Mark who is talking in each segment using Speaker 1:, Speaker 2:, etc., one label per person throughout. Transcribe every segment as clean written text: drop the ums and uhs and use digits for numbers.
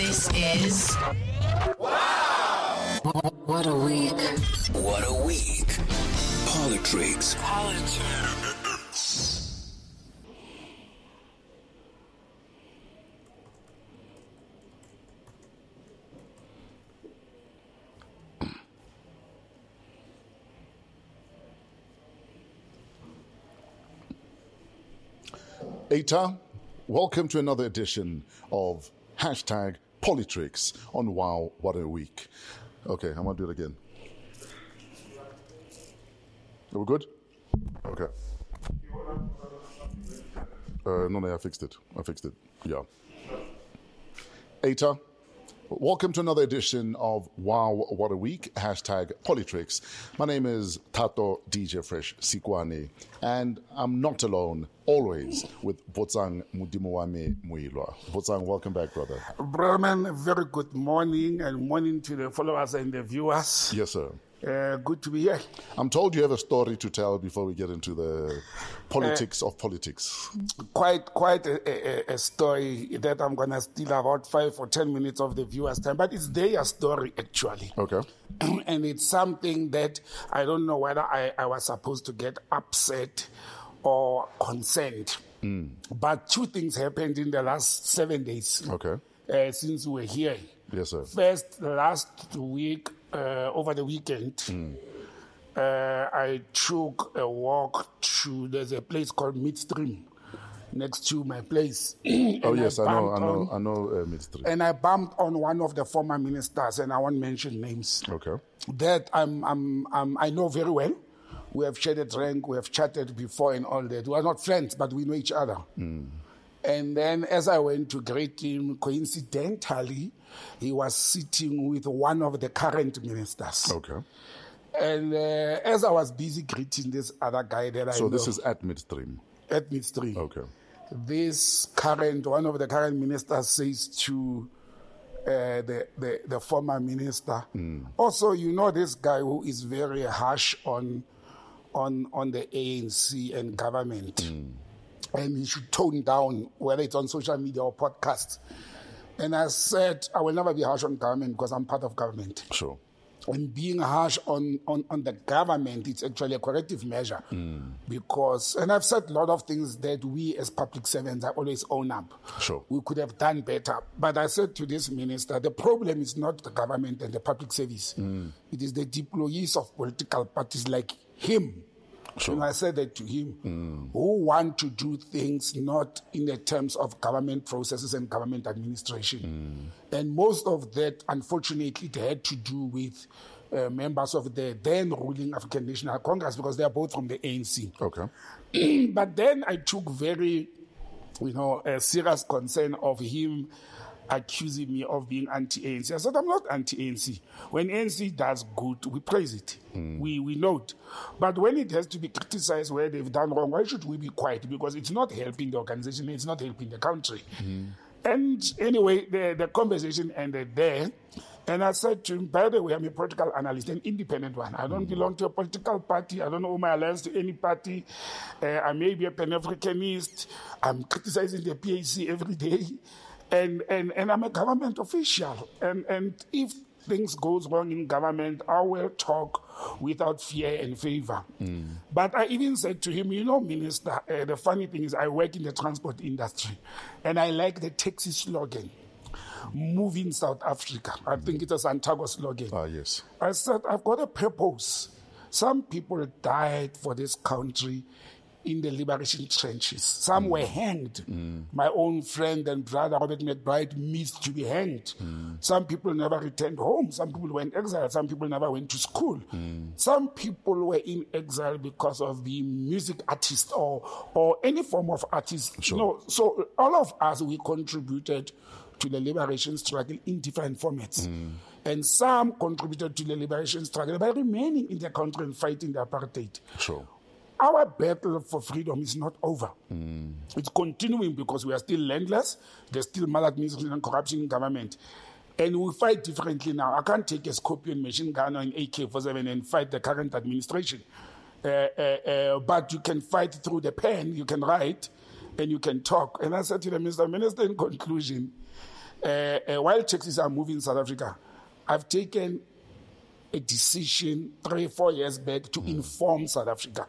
Speaker 1: This is Wow! What a week.
Speaker 2: What a week. Politics.
Speaker 3: Eta, welcome to another edition of Hashtag Politrix on Wow, What a Week. Okay, I'm going to do it again. Are we good? Okay. No, I fixed it. Yeah. Eta, welcome to another edition of Wow, What a Week, Hashtag Politrix. My name is Tato DJ Fresh Sikwane, and I'm not alone, always with Botsang Mudimuwame Muilwa. Botsang, welcome back, brother.
Speaker 4: Brahman, very good morning, and morning to the followers and the viewers.
Speaker 3: Yes, sir.
Speaker 4: Good to be here.
Speaker 3: I'm told you have a story to tell before we get into the politics of politics.
Speaker 4: Quite a story that I'm going to steal about 5 or 10 minutes of the viewers' time, but it's their story, actually.
Speaker 3: Okay.
Speaker 4: And it's something that I don't know whether I was supposed to get upset or concerned. But two things happened in the last 7 days.
Speaker 3: Okay.
Speaker 4: Since we were here.
Speaker 3: Yes, sir.
Speaker 4: First, last week, over the weekend, I took a walk there's a place called Midstream next to my place.
Speaker 3: Oh, yes, I know Midstream.
Speaker 4: And I bumped on one of the former ministers, and I won't mention names.
Speaker 3: Okay.
Speaker 4: That I know very well. We have shared a drink, we have chatted before and all that. We are not friends, but we know each other. And then as I went to greet him, coincidentally, he was sitting with one of the current ministers.
Speaker 3: Okay.
Speaker 4: And as I was busy greeting this other guy that I know.
Speaker 3: So this is at Midstream?
Speaker 4: At Midstream.
Speaker 3: Okay.
Speaker 4: One of the current ministers says to the former minister, also, you know this guy who is very harsh on the ANC and government. And he should tone down, whether it's on social media or podcasts. And I said, I will never be harsh on government because I'm part of government.
Speaker 3: Sure.
Speaker 4: And being harsh on the government, it's actually a corrective measure. Because, and I've said a lot of things that we as public servants are always own up.
Speaker 3: Sure.
Speaker 4: We could have done better. But I said to this minister, the problem is not the government and the public service. It is the deployees of political parties like him.
Speaker 3: Sure.
Speaker 4: And I said that to him, who want to do things not in the terms of government processes and government administration. And most of that, unfortunately, it had to do with members of the then ruling African National Congress because they are both from the ANC.
Speaker 3: Okay.
Speaker 4: But then I took very, a serious concern of him accusing me of being anti-ANC. I said, I'm not anti-ANC. When ANC does good, we praise it. We note. But when it has to be criticized where they've done wrong, why should we be quiet? Because it's not helping the organization, it's not helping the country. And anyway, the conversation ended there. And I said to him, by the way, I'm a political analyst, an independent one. I don't belong to a political party. I don't owe my alliance to any party. I may be a Pan-Africanist. I'm criticizing the PAC every day. And I'm a government official. And if things goes wrong in government, I will talk without fear and favor. But I even said to him, Minister, the funny thing is I work in the transport industry. And I like the taxi slogan, Moving South Africa. I think it's a Santiago slogan.
Speaker 3: Yes.
Speaker 4: I said, I've got a purpose. Some people died for this country in the liberation trenches. Some were hanged. My own friend and brother, Robert McBride, missed to be hanged. Some people never returned home. Some people went exile. Some people never went to school. Some people were in exile because of being music artists or any form of artist.
Speaker 3: Sure.
Speaker 4: So all of us, we contributed to the liberation struggle in different formats. And some contributed to the liberation struggle by remaining in the country and fighting the apartheid.
Speaker 3: Sure.
Speaker 4: Our battle for freedom is not over. It's continuing because we are still landless. There's still maladministration and corruption in government. And we fight differently now. I can't take a Scorpion machine gun or an AK-47 and fight the current administration. But you can fight through the pen, you can write, and you can talk. And I said to the Minister, in conclusion, while taxis are moving in South Africa, I've taken a decision 3-4 years back to inform South Africa.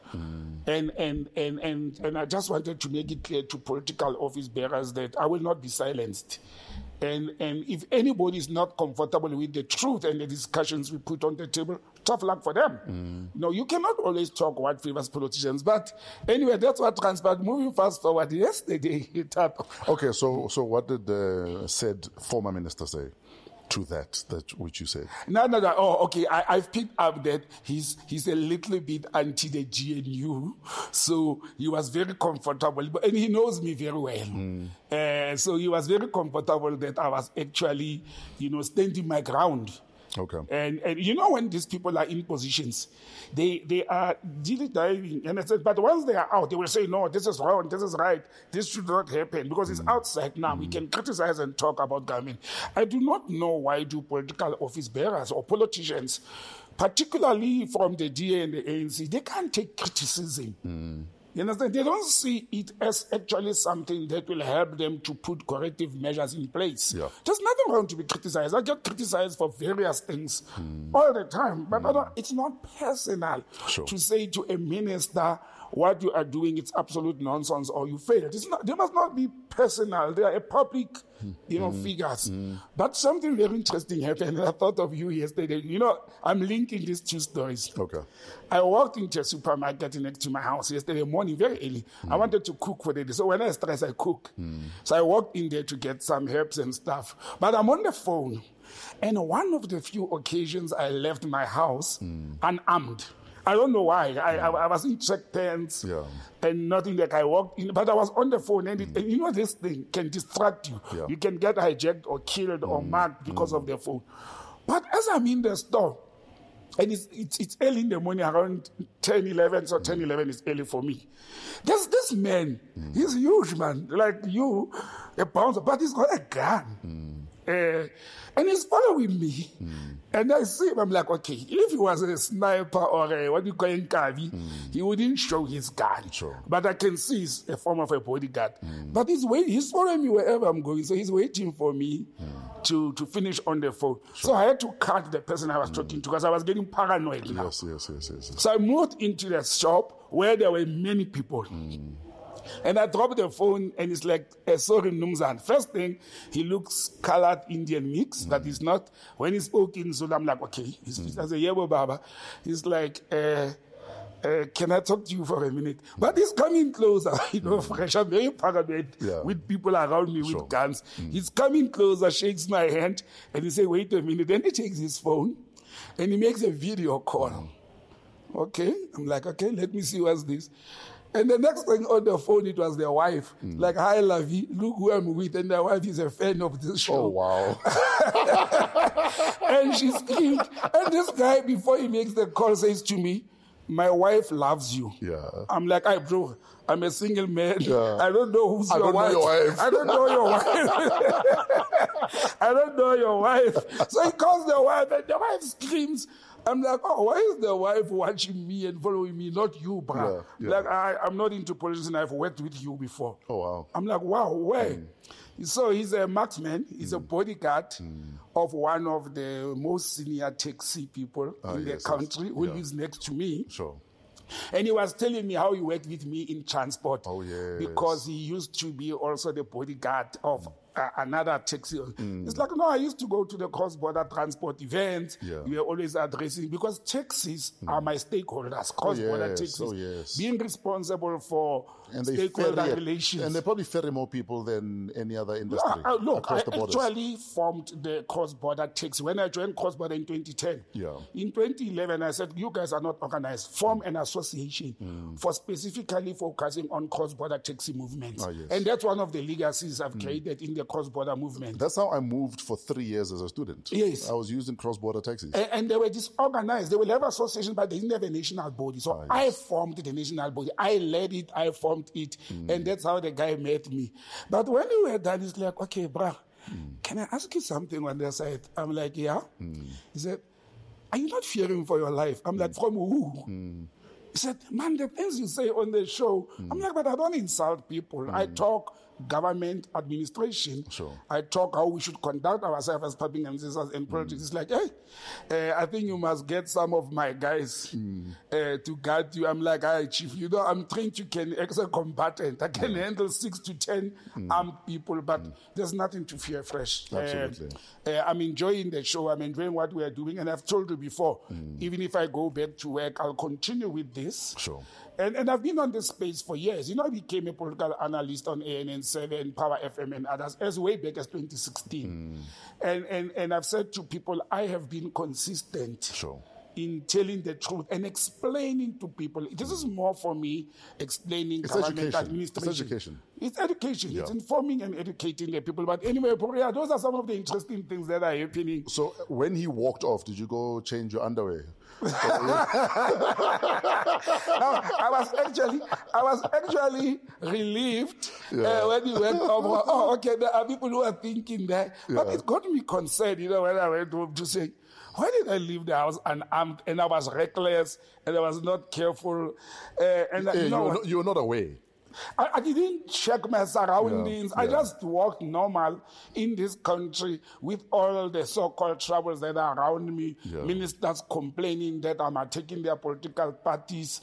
Speaker 4: And I just wanted to make it clear to political office bearers that I will not be silenced. And if anybody is not comfortable with the truth and the discussions we put on the table, tough luck for them. No, you cannot always talk what favors politicians. But anyway, that's what transpired. Moving fast forward, yesterday,
Speaker 3: Okay, so what did the said former minister say to that which you said?
Speaker 4: No. Oh, okay. I've picked up that he's a little bit anti the GNU, so he was very comfortable, and he knows me very well. So he was very comfortable that I was actually, standing my ground.
Speaker 3: Okay.
Speaker 4: And when these people are in positions, they are diving. And I said, but once they are out, they will say, no, this is wrong, this is right, this should not happen, because it's outside now. We can criticize and talk about government. I do not know why do political office bearers or politicians, particularly from the DA and the ANC, they can't take criticism. You understand? They don't see it as actually something that will help them to put corrective measures in place.
Speaker 3: Yeah.
Speaker 4: There's nothing wrong to be criticized. I get criticized for various things all the time, but it's not personal to say to a minister, what you are doing, it's absolute nonsense or you failed. They must not be personal. They are a public, figures. But something very interesting happened. I thought of you yesterday. I'm linking these two stories.
Speaker 3: Okay.
Speaker 4: I walked into a supermarket next to my house yesterday morning, very early. I wanted to cook for the day. So when I stress, I cook. So I walked in there to get some herbs and stuff. But I'm on the phone. And one of the few occasions I left my house unarmed. I don't know why. I was in check pants and nothing. Like I walked in, but I was on the phone, and this thing can distract you. Yeah. You can get hijacked or killed or marked because of the phone. But as I'm in the store, and it's early in the morning, around 10, 11, so 10, 11 is early for me. There's this man, he's huge, man, like you, a bouncer, but he's got a gun. And he's following me. And I see him, I'm like, okay, if he was a sniper or what you call Nkavi, he wouldn't show his gun.
Speaker 3: Sure.
Speaker 4: But I can see it's a form of a bodyguard. But he's following me wherever I'm going, so he's waiting for me to finish on the phone. Sure. So I had to cut the person I was talking to because I was getting paranoid now.
Speaker 3: Yes.
Speaker 4: So I moved into the shop where there were many people. And I dropped the phone, and it's like, sorry, Numzan. First thing, he looks colored Indian mix, but he's not. When he spoke in Zulu, I'm like, okay. He speaks as a Yebo Baba. He's like, can I talk to you for a minute? But he's coming closer, fresh. I'm very paranoid with people around me with guns. He's coming closer, shakes my hand, and he says, wait a minute. Then he takes his phone, and he makes a video call. Okay. I'm like, okay, let me see what's this. And the next thing on the phone, it was their wife. Like, hi, Lavi, look who I'm with. And their wife is a fan of this show.
Speaker 3: Oh, wow.
Speaker 4: And she screamed. And this guy, before he makes the call, says to me, my wife loves you.
Speaker 3: Yeah.
Speaker 4: I'm like, bro, I'm a single man.
Speaker 3: Yeah.
Speaker 4: I don't know who's your wife. I don't know your wife. I don't know your wife. So he calls the wife, and the wife screams. I'm like, why is the wife watching me and following me, not you, bro?
Speaker 3: Yeah.
Speaker 4: Like, I'm not into politics, and I've worked with you before.
Speaker 3: Oh, wow.
Speaker 4: I'm like, wow, where? So he's a marksman. He's a bodyguard of one of the most senior taxi people in the country who lives next to me.
Speaker 3: Sure.
Speaker 4: And he was telling me how he worked with me in transport.
Speaker 3: Oh, yes.
Speaker 4: Because he used to be also the bodyguard of another taxi. It's like, no, I used to go to the cross-border transport events.
Speaker 3: Yeah.
Speaker 4: We were always addressing, because taxis are my stakeholders, cross-border taxis. Being responsible for stakeholder relations.
Speaker 3: And they probably ferry more people than any other industry
Speaker 4: across
Speaker 3: the borders.
Speaker 4: I actually formed the cross-border taxi. When I joined cross-border in 2010, in 2011, I said, you guys are not organized. Form an association for specifically focusing on cross-border taxi movements. And that's one of the legacies I've created in the cross-border movement.
Speaker 3: That's how I moved for 3 years as a student.
Speaker 4: Yes.
Speaker 3: I was using cross-border taxis.
Speaker 4: And they were disorganized. They will have associations, but they didn't have a national body. So I formed the national body. I led it. I formed it. And that's how the guy met me. But when we were done, he's like, okay, bruh, can I ask you something on their side? I'm like, yeah. He said, are you not fearing for your life? I'm like, from who? He said, man, the things you say on the show. I'm like, but I don't insult people. I talk government administration.
Speaker 3: Sure.
Speaker 4: I talk how we should conduct ourselves as public administrators in politics. It's like, hey, I think you must get some of my guys to guide you. I'm like, hey, chief, I'm trained to can ex a combatant. I can handle 6 to 10 armed people, but there's nothing to fear, Fresh.
Speaker 3: Absolutely.
Speaker 4: I'm enjoying the show. I'm enjoying what we are doing. And I've told you before, even if I go back to work, I'll continue with this.
Speaker 3: Sure.
Speaker 4: And I've been on this space for years. I became a political analyst on ANN7, Power FM, and others as way back as 2016. And I've said to people, I have been consistent
Speaker 3: Sure.
Speaker 4: in telling the truth and explaining to people. This is more for me explaining
Speaker 3: It's
Speaker 4: government
Speaker 3: education.
Speaker 4: administration.
Speaker 3: It's education.
Speaker 4: It's education.
Speaker 3: Yeah.
Speaker 4: It's informing and educating the people. But anyway, yeah, those are some of the interesting things that are happening.
Speaker 3: So when he walked off, did you go change your underwear?
Speaker 4: I was actually relieved when he went over. Oh, okay, there are people who are thinking that. But it got me concerned, when I went home to say, why did I leave the house unarmed and I was reckless and I was not careful?
Speaker 3: You were not aware.
Speaker 4: I didn't check my surroundings. I just walked normal in this country with all the so-called troubles that are around me. Ministers complaining that I'm attacking their political parties.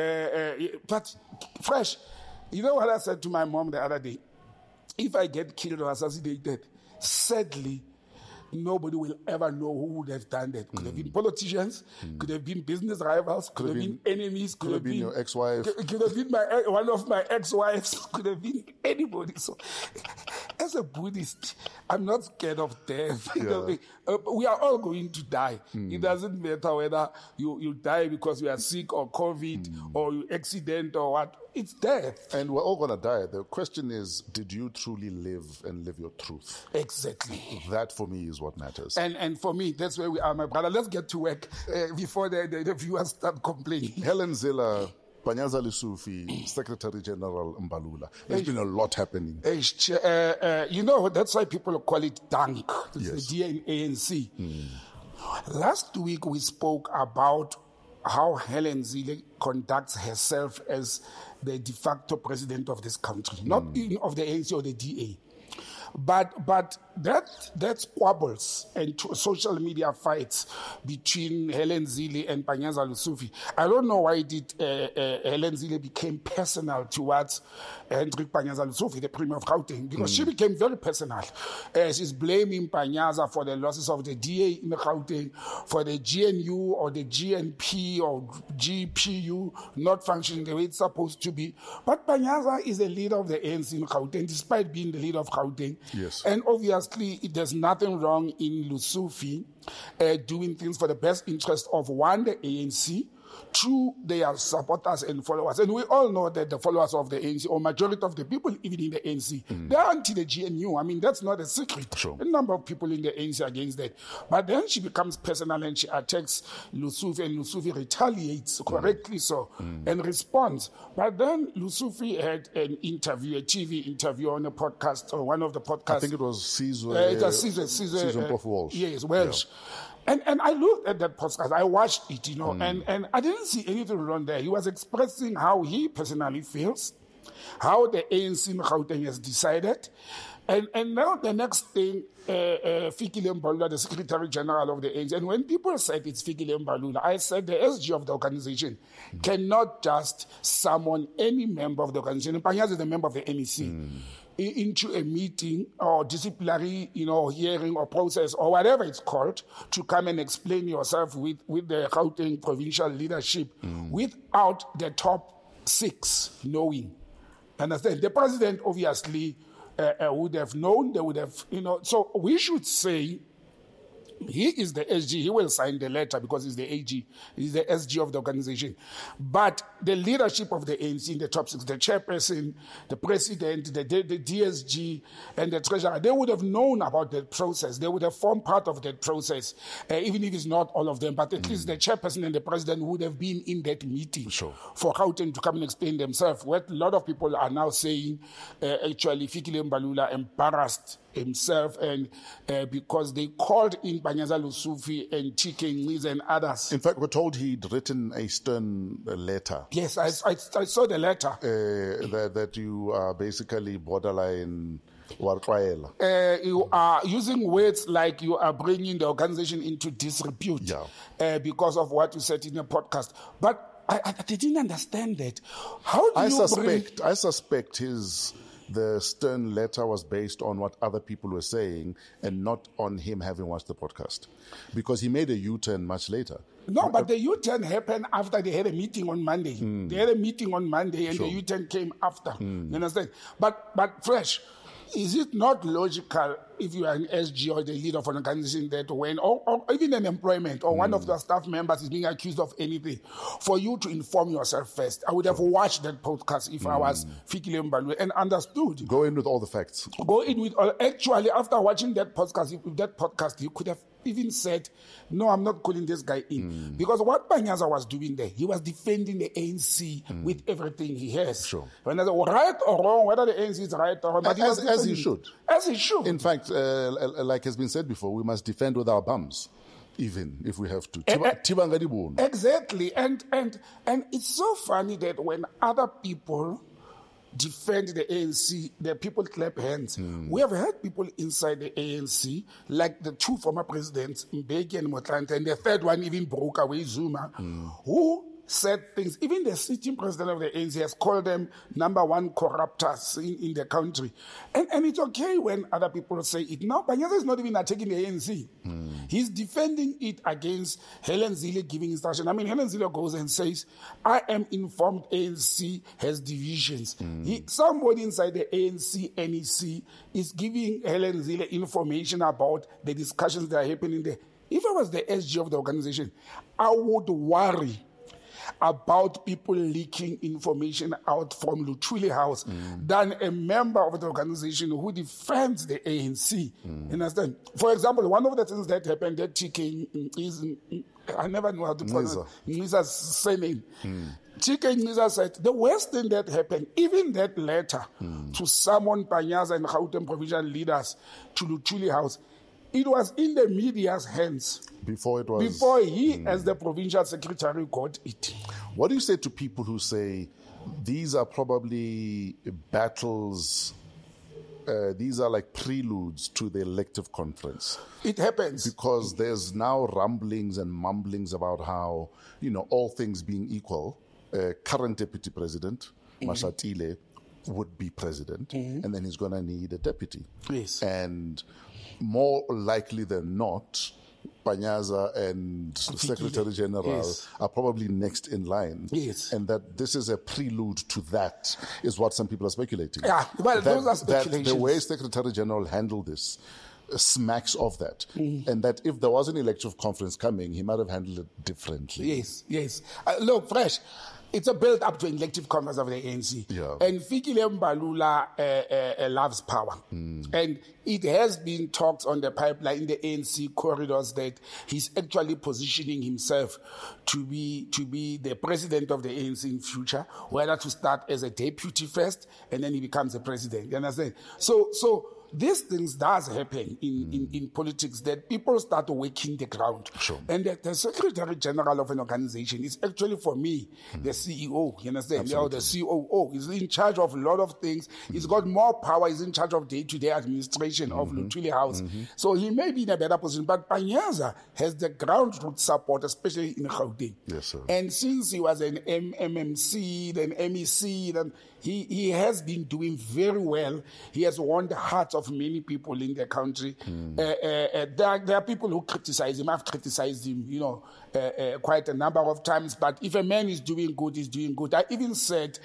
Speaker 4: But Fresh, you know what I said to my mom the other day? If I get killed or assassinated, sadly, nobody will ever know who would have done that. Could have been politicians, could have been business rivals, could have been enemies, could have been
Speaker 3: your ex-wife,
Speaker 4: could have been one of my ex-wives, could have been anybody. So, as a Buddhist, I'm not scared of death. We are all going to die. It doesn't matter whether you die because you are sick or COVID or you accident or what. It's death.
Speaker 3: And we're all going to die. The question is, did you truly live and live your truth?
Speaker 4: Exactly.
Speaker 3: That, for me, is what matters.
Speaker 4: And for me, that's where we are, my brother. Let's get to work before the viewers start complaining.
Speaker 3: Helen Zille, Panyaza Lesufi, Secretary General Mbalula. There's been a lot happening.
Speaker 4: That's why people call it DANK. It's the DNANC. Last week, we spoke about how Helen Zille conducts herself as the de facto president of this country, not of the ANC or the DA. But that squabbles and social media fights between Helen Zille and Panyaza Lesufi. I don't know why Helen Zille became personal towards Hendrik Panyaza Lesufi, the Premier of Gauteng, because she became very personal. She's blaming Panyaza for the losses of the DA in Gauteng, for the GNU or the GNP or GPU not functioning the way it's supposed to be. But Panyaza is the leader of the ANC in Gauteng, despite being the leader of Gauteng.
Speaker 3: Yes.
Speaker 4: And obviously, there's nothing wrong in Lesufi doing things for the best interest of one, the ANC, two, their supporters and followers. And we all know that the followers of the ANC, or majority of the people even in the ANC, they're anti the GNU. I mean, that's not a secret.
Speaker 3: Sure.
Speaker 4: A number of people in the ANC are against that. But then she becomes personal and she attacks Lesufi, and Lesufi retaliates, correctly so, and responds. But then Lesufi had an interview, a TV interview on a podcast, or one of the podcasts.
Speaker 3: I think it was Caesar
Speaker 4: Walsh. Yes, Welsh. And I looked at that podcast, I watched it, and I didn't see anything wrong there. He was expressing how he personally feels, how the ANC in Gauteng has decided. And now the next thing, Fikile Mbalula, the Secretary General of the ANC, and when people said it's Fikile Mbalula, I said the SG of the organization cannot just summon any member of the organization. Panyaza is the member of the NEC. Into a meeting or disciplinary, hearing or process or whatever it's called, to come and explain yourself with the Gauteng provincial leadership without the top 6 knowing. Understand? The president obviously would have known, they would have, so we should say, he is the SG. He will sign the letter because he's the AG. He's the SG of the organization. But the leadership of the ANC in the top 6, the chairperson, the president, the DSG, and the treasurer, they would have known about that process. They would have formed part of that process, even if it's not all of them. But at least the chairperson and the president would have been in that meeting for Gauteng to come and explain themselves. What a lot of people are now saying, actually, Fikile Mbalula embarrassed himself, and because they called in Panyaza Lesufi and TK Ngqiza and others.
Speaker 3: In fact, we're told he'd written a stern letter.
Speaker 4: Yes, I saw the letter.
Speaker 3: That you are basically borderline warqwaela.
Speaker 4: You are using words like you are bringing the organization into disrepute because of what you said in the podcast. But I didn't understand that. How do
Speaker 3: I suspect the stern letter was based on what other people were saying and not on him having watched the podcast, because he made a U-turn much later.
Speaker 4: No, but the U-turn happened after they had a meeting on Monday. They had a meeting on Monday, and the U-turn came after. You understand? But Fresh, is it not logical if you are an SG or the leader of an organization that when, or even an employment, or one of the staff members is being accused of anything, for you to inform yourself first? I would have watched that podcast if I was Fikile Mbalula and understood.
Speaker 3: Go in with all the facts.
Speaker 4: Go in with all. Actually, after watching that podcast, you could have even said, no, I'm not calling this guy in. Because what Panyaza was doing there, he was defending the ANC with everything he has.
Speaker 3: Sure.
Speaker 4: When I said, right or wrong, whether the ANC is right or wrong, but
Speaker 3: as he should.
Speaker 4: As he should.
Speaker 3: In fact, like has been said before, we must defend with our bums, even if we have to.
Speaker 4: Exactly. And it's so funny that when other people defend the ANC, the people clap hands. We have had people inside the ANC, like the two former presidents, Mbeki and Motlanthe, and the third one even broke away, Zuma, who said things. Even the sitting president of the ANC has called them number one corruptors in the country. And it's okay when other people say it. Now, Panyaza is not even attacking the ANC. He's defending it against Helen Zille giving instruction. I mean, Helen Zille goes and says, I am informed ANC has divisions. Somebody inside the ANC NEC is giving Helen Zille information about the discussions that are happening there. If I was the SG of the organization, I would worry about people leaking information out from Luthuli House than a member of the organization who defends the ANC. You understand? For example, one of the things that happened that TK is, I never know how to pronounce Ngqiza's surname. TK Ngqiza said the worst thing that happened, even that letter to summon Panyaza and Gauteng provincial leaders to Luthuli House, it was in the media's hands before he, as the provincial secretary, got it.
Speaker 3: What do you say to people who say these are probably battles? These are like preludes to the elective conference.
Speaker 4: It happens
Speaker 3: because there's now rumblings and mumblings about how, all things being equal, current deputy president Mashatile would be president, and then he's going to need a deputy.
Speaker 4: Yes,
Speaker 3: and more likely than not, Panyaza and Secretary General are probably next in line.
Speaker 4: Yes.
Speaker 3: And that this is a prelude to that is what some people are speculating.
Speaker 4: Yeah, well, those are speculations.
Speaker 3: That the way Secretary General handled this smacks of that. And that if there was an elective conference coming, he might have handled it differently.
Speaker 4: Yes. Look, Fresh, it's a build up to an elective conference of the ANC.
Speaker 3: Yeah.
Speaker 4: And Fikile Mbalula loves power. And it has been talked on the pipeline in the ANC corridors that he's actually positioning himself to be the president of the ANC in future, whether to start as a deputy first and then he becomes a president. You understand? So these things does happen in politics, that people start waking the ground.
Speaker 3: Sure.
Speaker 4: And the Secretary General of an organization is actually, for me, the CEO. You understand? The COO is in charge of a lot of things. He's got more power. He's in charge of day-to-day administration of Luthuli House. So he may be in a better position. But Panyaza has the ground-root support, especially in Gauteng.
Speaker 3: Yes, sir.
Speaker 4: And since he was an MMC, then MEC, then he has been doing very well. He has won the hearts of many people in the country. There are people who criticize him. I've criticized him, quite a number of times. But if a man is doing good, he's doing good. I even said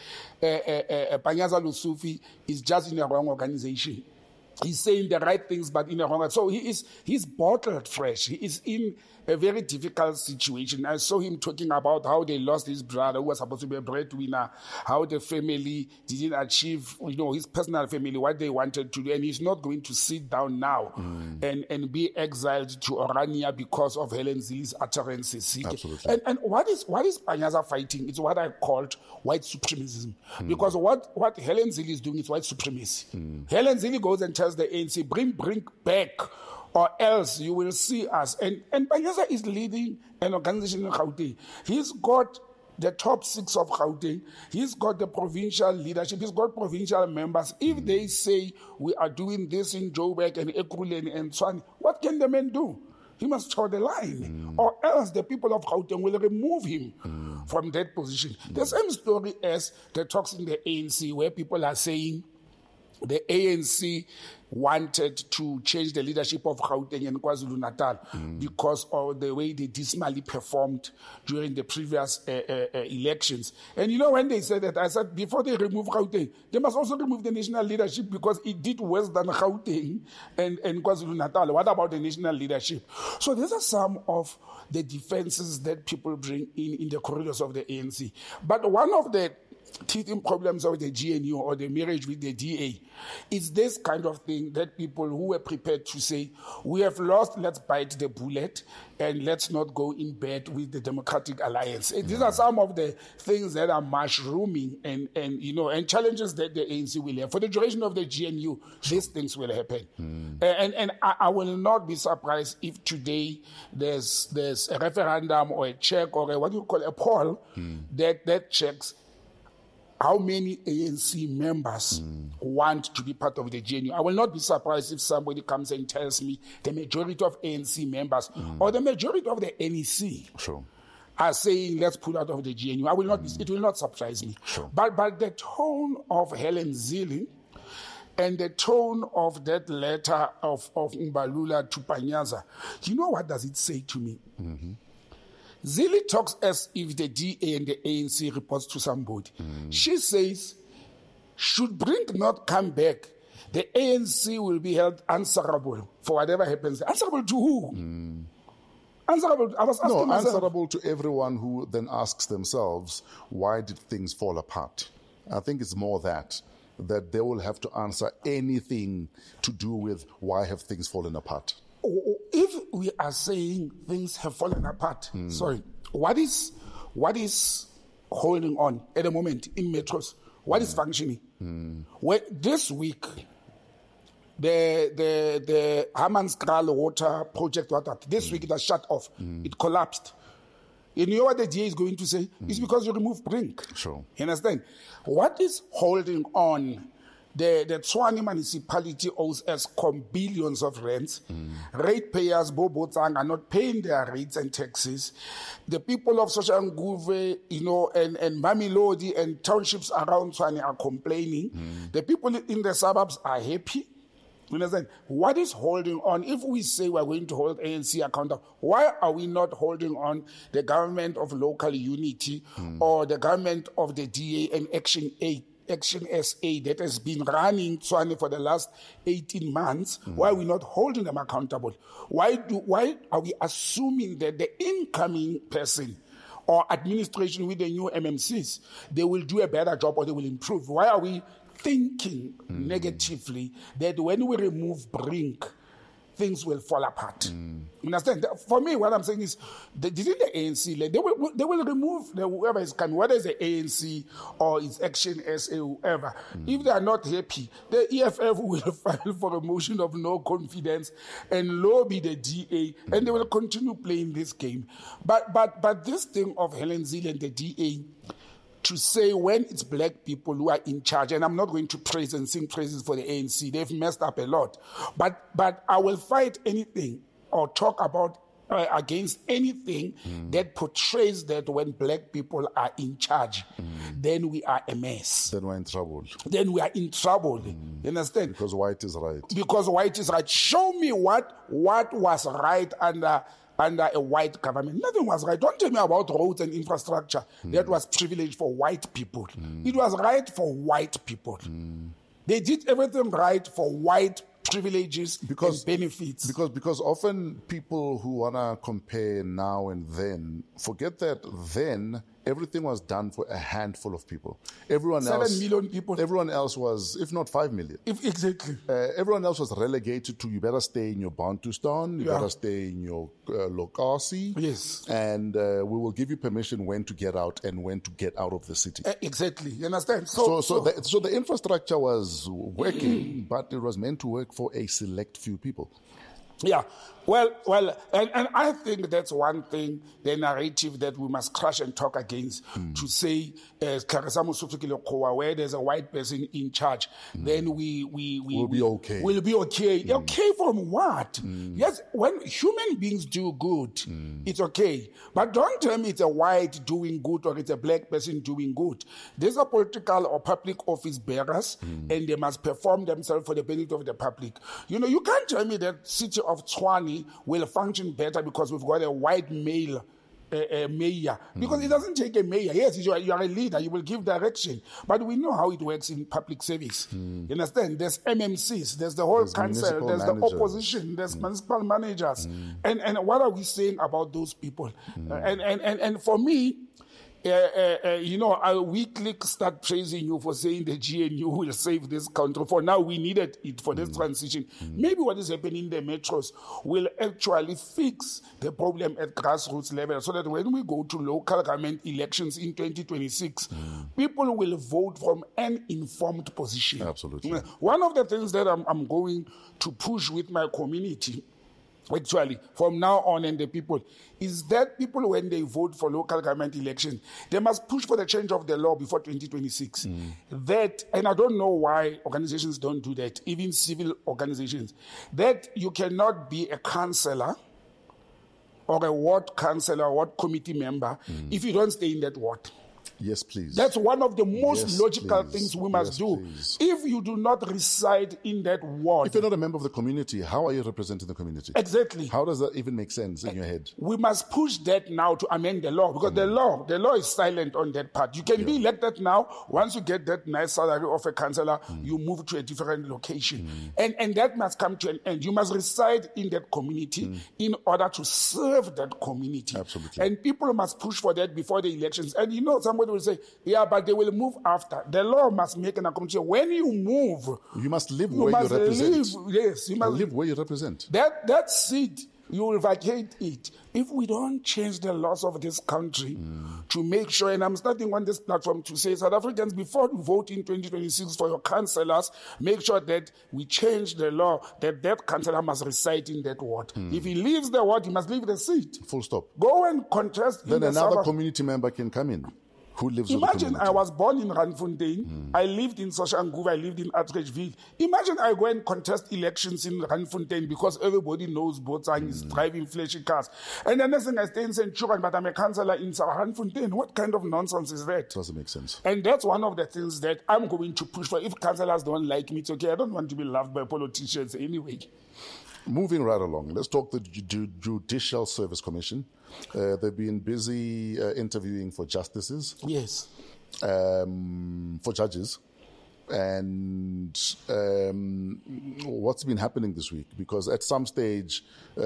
Speaker 4: Panyaza Lesufi is just in the wrong organization. He's saying the right things, but in the wrong. So he's bottled fresh. He is in a very difficult situation. I saw him talking about how they lost his brother, who was supposed to be a breadwinner, how the family didn't achieve, his personal family, what they wanted to do. And he's not going to sit down now and be exiled to Orania because of Helen Zille's utterances.
Speaker 3: Absolutely.
Speaker 4: And what is Panyaza fighting? It's what I called white supremacism. Because what Helen Zille is doing is white supremacy. Helen Zille goes and tells tells the ANC, bring back, or else you will see us. And Panyaza is leading an organization in Gauteng. He's got the top 6 of Gauteng. He's got the provincial leadership. He's got provincial members. If they say we are doing this in Joburg and Ekurhuleni and Tshwane, what can the man do? He must toe the line, or else the people of Gauteng will remove him from that position. The same story as the talks in the ANC, where people are saying the ANC wanted to change the leadership of Gauteng and KwaZulu-Natal because of the way they dismally performed during the previous elections. And you know, when they said that, I said, before they remove Gauteng, they must also remove the national leadership because it did worse than Gauteng and KwaZulu-Natal. What about the national leadership? So these are some of the defenses that people bring in the corridors of the ANC. But one of the teething problems of the GNU or the marriage with the DA is this kind of thing that people who were prepared to say, we have lost, let's bite the bullet and let's not go in bed with the Democratic Alliance. These are some of the things that are mushrooming and challenges that the ANC will have. For the duration of the GNU, these things will happen. And I will not be surprised if today there's a referendum or a check or a poll that checks how many ANC members want to be part of the GNU. I will not be surprised if somebody comes and tells me the majority of ANC members or the majority of the NEC are saying, let's pull out of the GNU. I will not. It will not surprise me. But the tone of Helen Zille and the tone of that letter of Mbalula to Panyaza, you know what does it say to me? Zille talks as if the DA and the ANC reports to somebody. She says, should Brink not come back, the ANC will be held answerable for whatever happens. Answerable to who? Answerable. I was asking myself.
Speaker 3: Answerable to everyone who then asks themselves, why did things fall apart? I think it's more that they will have to answer anything to do with why have things fallen apart.
Speaker 4: If we are saying things have fallen apart, what is holding on at the moment in metros? What is functioning? This week, the Hammanskraal water project, this week it was shut off. It collapsed. You know what the DA is going to say? It's because you remove Brink.
Speaker 3: Sure.
Speaker 4: You understand? What is holding on? The Tshwane municipality owes Eskom billions of rents. Ratepayers, Bobotsang, are not paying their rates and taxes. The people of Soshanguve, and Mamelodi and townships around Tshwane are complaining. The people in the suburbs are happy. You understand? What is holding on? If we say we're going to hold ANC accountable, why are we not holding on the government of local unity or the government of the DA and Action SA that has been running Tshwane for the last 18 months? Why are we not holding them accountable? Why are we assuming that the incoming person or administration with the new MMCs, they will do a better job or they will improve? Why are we thinking negatively that when we remove Brink, things will fall apart? You understand? For me, what I'm saying is, didn't the ANC, they will remove whoever is coming, whether it's the ANC or it's Action SA, whoever. If they are not happy, the EFF will file for a motion of no confidence and lobby the DA, and they will continue playing this game. But this thing of Helen Zille and the DA, to say when it's black people who are in charge, and I'm not going to praise and sing praises for the ANC, they've messed up a lot. But I will fight anything or talk about against anything that portrays that when black people are in charge, then we are a mess.
Speaker 3: Then we're in trouble.
Speaker 4: Then we are in trouble. You understand?
Speaker 3: Because white is right.
Speaker 4: Because white is right. Show me what was right under a white government. Nothing was right. Don't tell me about roads and infrastructure. That was privilege for white people. It was right for white people. They did everything right for white privileges and benefits.
Speaker 3: Because often people who want to compare now and then forget that then everything was done for a handful of people. Everyone
Speaker 4: 7 million people.
Speaker 3: Everyone else was, if not 5 million.
Speaker 4: Exactly.
Speaker 3: Everyone else was relegated to, you better stay in your Bantustan, you better stay in your Lokasi.
Speaker 4: Yes.
Speaker 3: And we will give you permission when to get out and when to get out of the city.
Speaker 4: Exactly. You understand?
Speaker 3: So the infrastructure was working, but it was meant to work for a select few people.
Speaker 4: Yeah, well, and I think that's one thing, the narrative that we must crush and talk against, to say, where there's a white person in charge, then we'll
Speaker 3: be okay.
Speaker 4: We'll be okay. Okay from what? Yes, when human beings do good, it's okay. But don't tell me it's a white doing good or it's a black person doing good. These are political or public office bearers, and they must perform themselves for the benefit of the public. You know, you can't tell me that city of Tshwane will function better because we've got a white male mayor. Because it doesn't take a mayor. Yes, you are a leader, you will give direction. But we know how it works in public service. You understand? There's MMCs, there's the whole council, there's the opposition, there's municipal managers. And what are we saying about those people? And for me, we start praising you for saying the GNU will save this country. For now, we needed it for this transition. Maybe what is happening in the metros will actually fix the problem at grassroots level so that when we go to local government elections in 2026, people will vote from an informed position.
Speaker 3: Absolutely.
Speaker 4: One of the things that I'm going to push with my community, actually, from now on, and the people, is that people, when they vote for local government election, they must push for the change of the law before 2026. That, and I don't know why organizations don't do that, even civil organizations, that you cannot be a councillor or a ward councillor, ward committee member, if you don't stay in that ward.
Speaker 3: Yes, please.
Speaker 4: That's one of the most logical things we must do.
Speaker 3: Please.
Speaker 4: If you do not reside in that ward.
Speaker 3: If you're not a member of the community, how are you representing the community?
Speaker 4: Exactly.
Speaker 3: How does that even make sense in your head?
Speaker 4: We must push that now to amend the law, because the law is silent on that part. You can be elected now. Once you get that nice salary of a councillor, you move to a different location. And that must come to an end. You must reside in that community in order to serve that community.
Speaker 3: Absolutely.
Speaker 4: And people must push for that before the elections. And somebody will say, yeah, but they will move after. The law must make an accommodation. When you move,
Speaker 3: you must live where you represent.
Speaker 4: Yes, you must
Speaker 3: live where you represent.
Speaker 4: That seat, you will vacate it. If we don't change the laws of this country to make sure, and I'm starting on this platform to say, South Africans, before you vote in 2026 for your councillors, make sure that we change the law that councillor must reside in that ward. If he leaves the ward, he must leave the seat.
Speaker 3: Full stop.
Speaker 4: Go and contest.
Speaker 3: Then another community member can come in. Who lives with the community?
Speaker 4: Imagine I was born in Randfontein. I lived in Soshanguve. I lived in Atteridgeville. Imagine I go and contest elections in Randfontein because everybody knows Botsang is driving flashy cars. And then next thing I stay in Centurion, but I'm a councillor in Randfontein. What kind of nonsense is that?
Speaker 3: Doesn't make sense.
Speaker 4: And that's one of the things that I'm going to push for. If councillors don't like me, it's okay. I don't want to be loved by politicians anyway.
Speaker 3: Moving right along, let's talk the Judicial Service Commission. They've been busy interviewing for justices.
Speaker 4: Yes.
Speaker 3: For judges. And what's been happening this week? Because at some stage,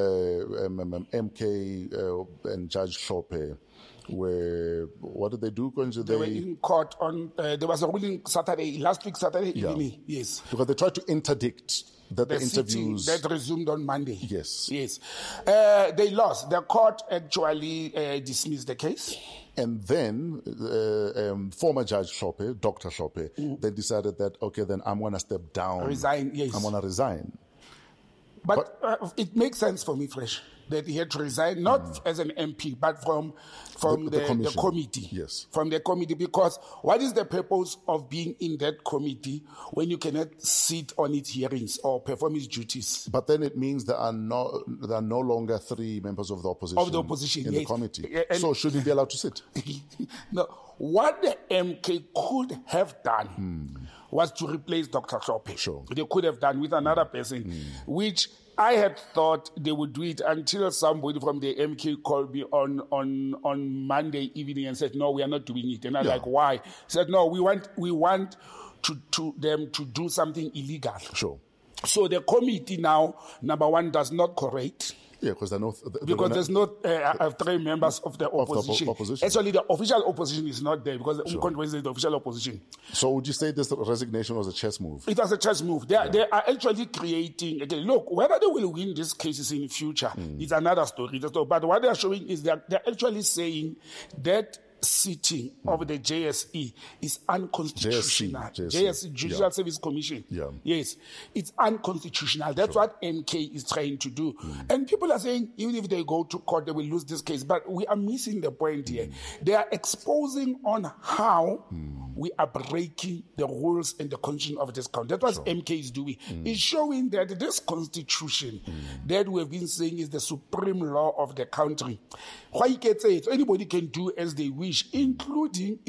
Speaker 3: MK and Judge Hlophe what did they do?
Speaker 4: They were in court on, there was a ruling last week Saturday evening. Yes.
Speaker 3: Because they tried to interdict that the interviews
Speaker 4: that resumed on Monday.
Speaker 3: Yes.
Speaker 4: They lost. The court actually dismissed the case.
Speaker 3: And then former Judge Hlophe, Dr. Hlophe, then decided that, okay, then I'm going to step down.
Speaker 4: Resign, yes.
Speaker 3: I'm going to resign.
Speaker 4: But it makes sense for me, Fresh, that he had to resign, not as an MP, but from the committee.
Speaker 3: Yes.
Speaker 4: From the committee, because what is the purpose of being in that committee when you cannot sit on its hearings or perform its duties?
Speaker 3: But then it means there are no longer 3 members of the opposition, in the committee. So should he be allowed to sit?
Speaker 4: No. What the MK could have done was to replace Dr. Hlophe.
Speaker 3: Sure.
Speaker 4: They could have done with another person, which I had thought they would do it until somebody from the MK called me on Monday evening and said, no, we are not doing it. And I was like, why? He said, no, we want them to do something illegal.
Speaker 3: Sure.
Speaker 4: So the committee now, number one, does not correct.
Speaker 3: Yeah, because
Speaker 4: Because there's not 3 members of the opposition.
Speaker 3: opposition.
Speaker 4: Actually, the official opposition is not there because Umkhonto is the official opposition.
Speaker 3: So would you say this resignation was a chess move?
Speaker 4: It was a chess move. They are actually creating, again, look, whether they will win these cases in the future is another story. But what they are showing is that they're actually saying that sitting of the JSE is unconstitutional. JSE, Judicial Service Commission.
Speaker 3: Yeah.
Speaker 4: Yes, it's unconstitutional. That's what MK is trying to do. And people are saying even if they go to court, they will lose this case. But we are missing the point here. They are exposing on how we are breaking the rules and the constitution of this country. That's what MK is doing. It's showing that this constitution that we have been saying is the supreme law of the country. Why can't say it? Anybody can do as they wish, including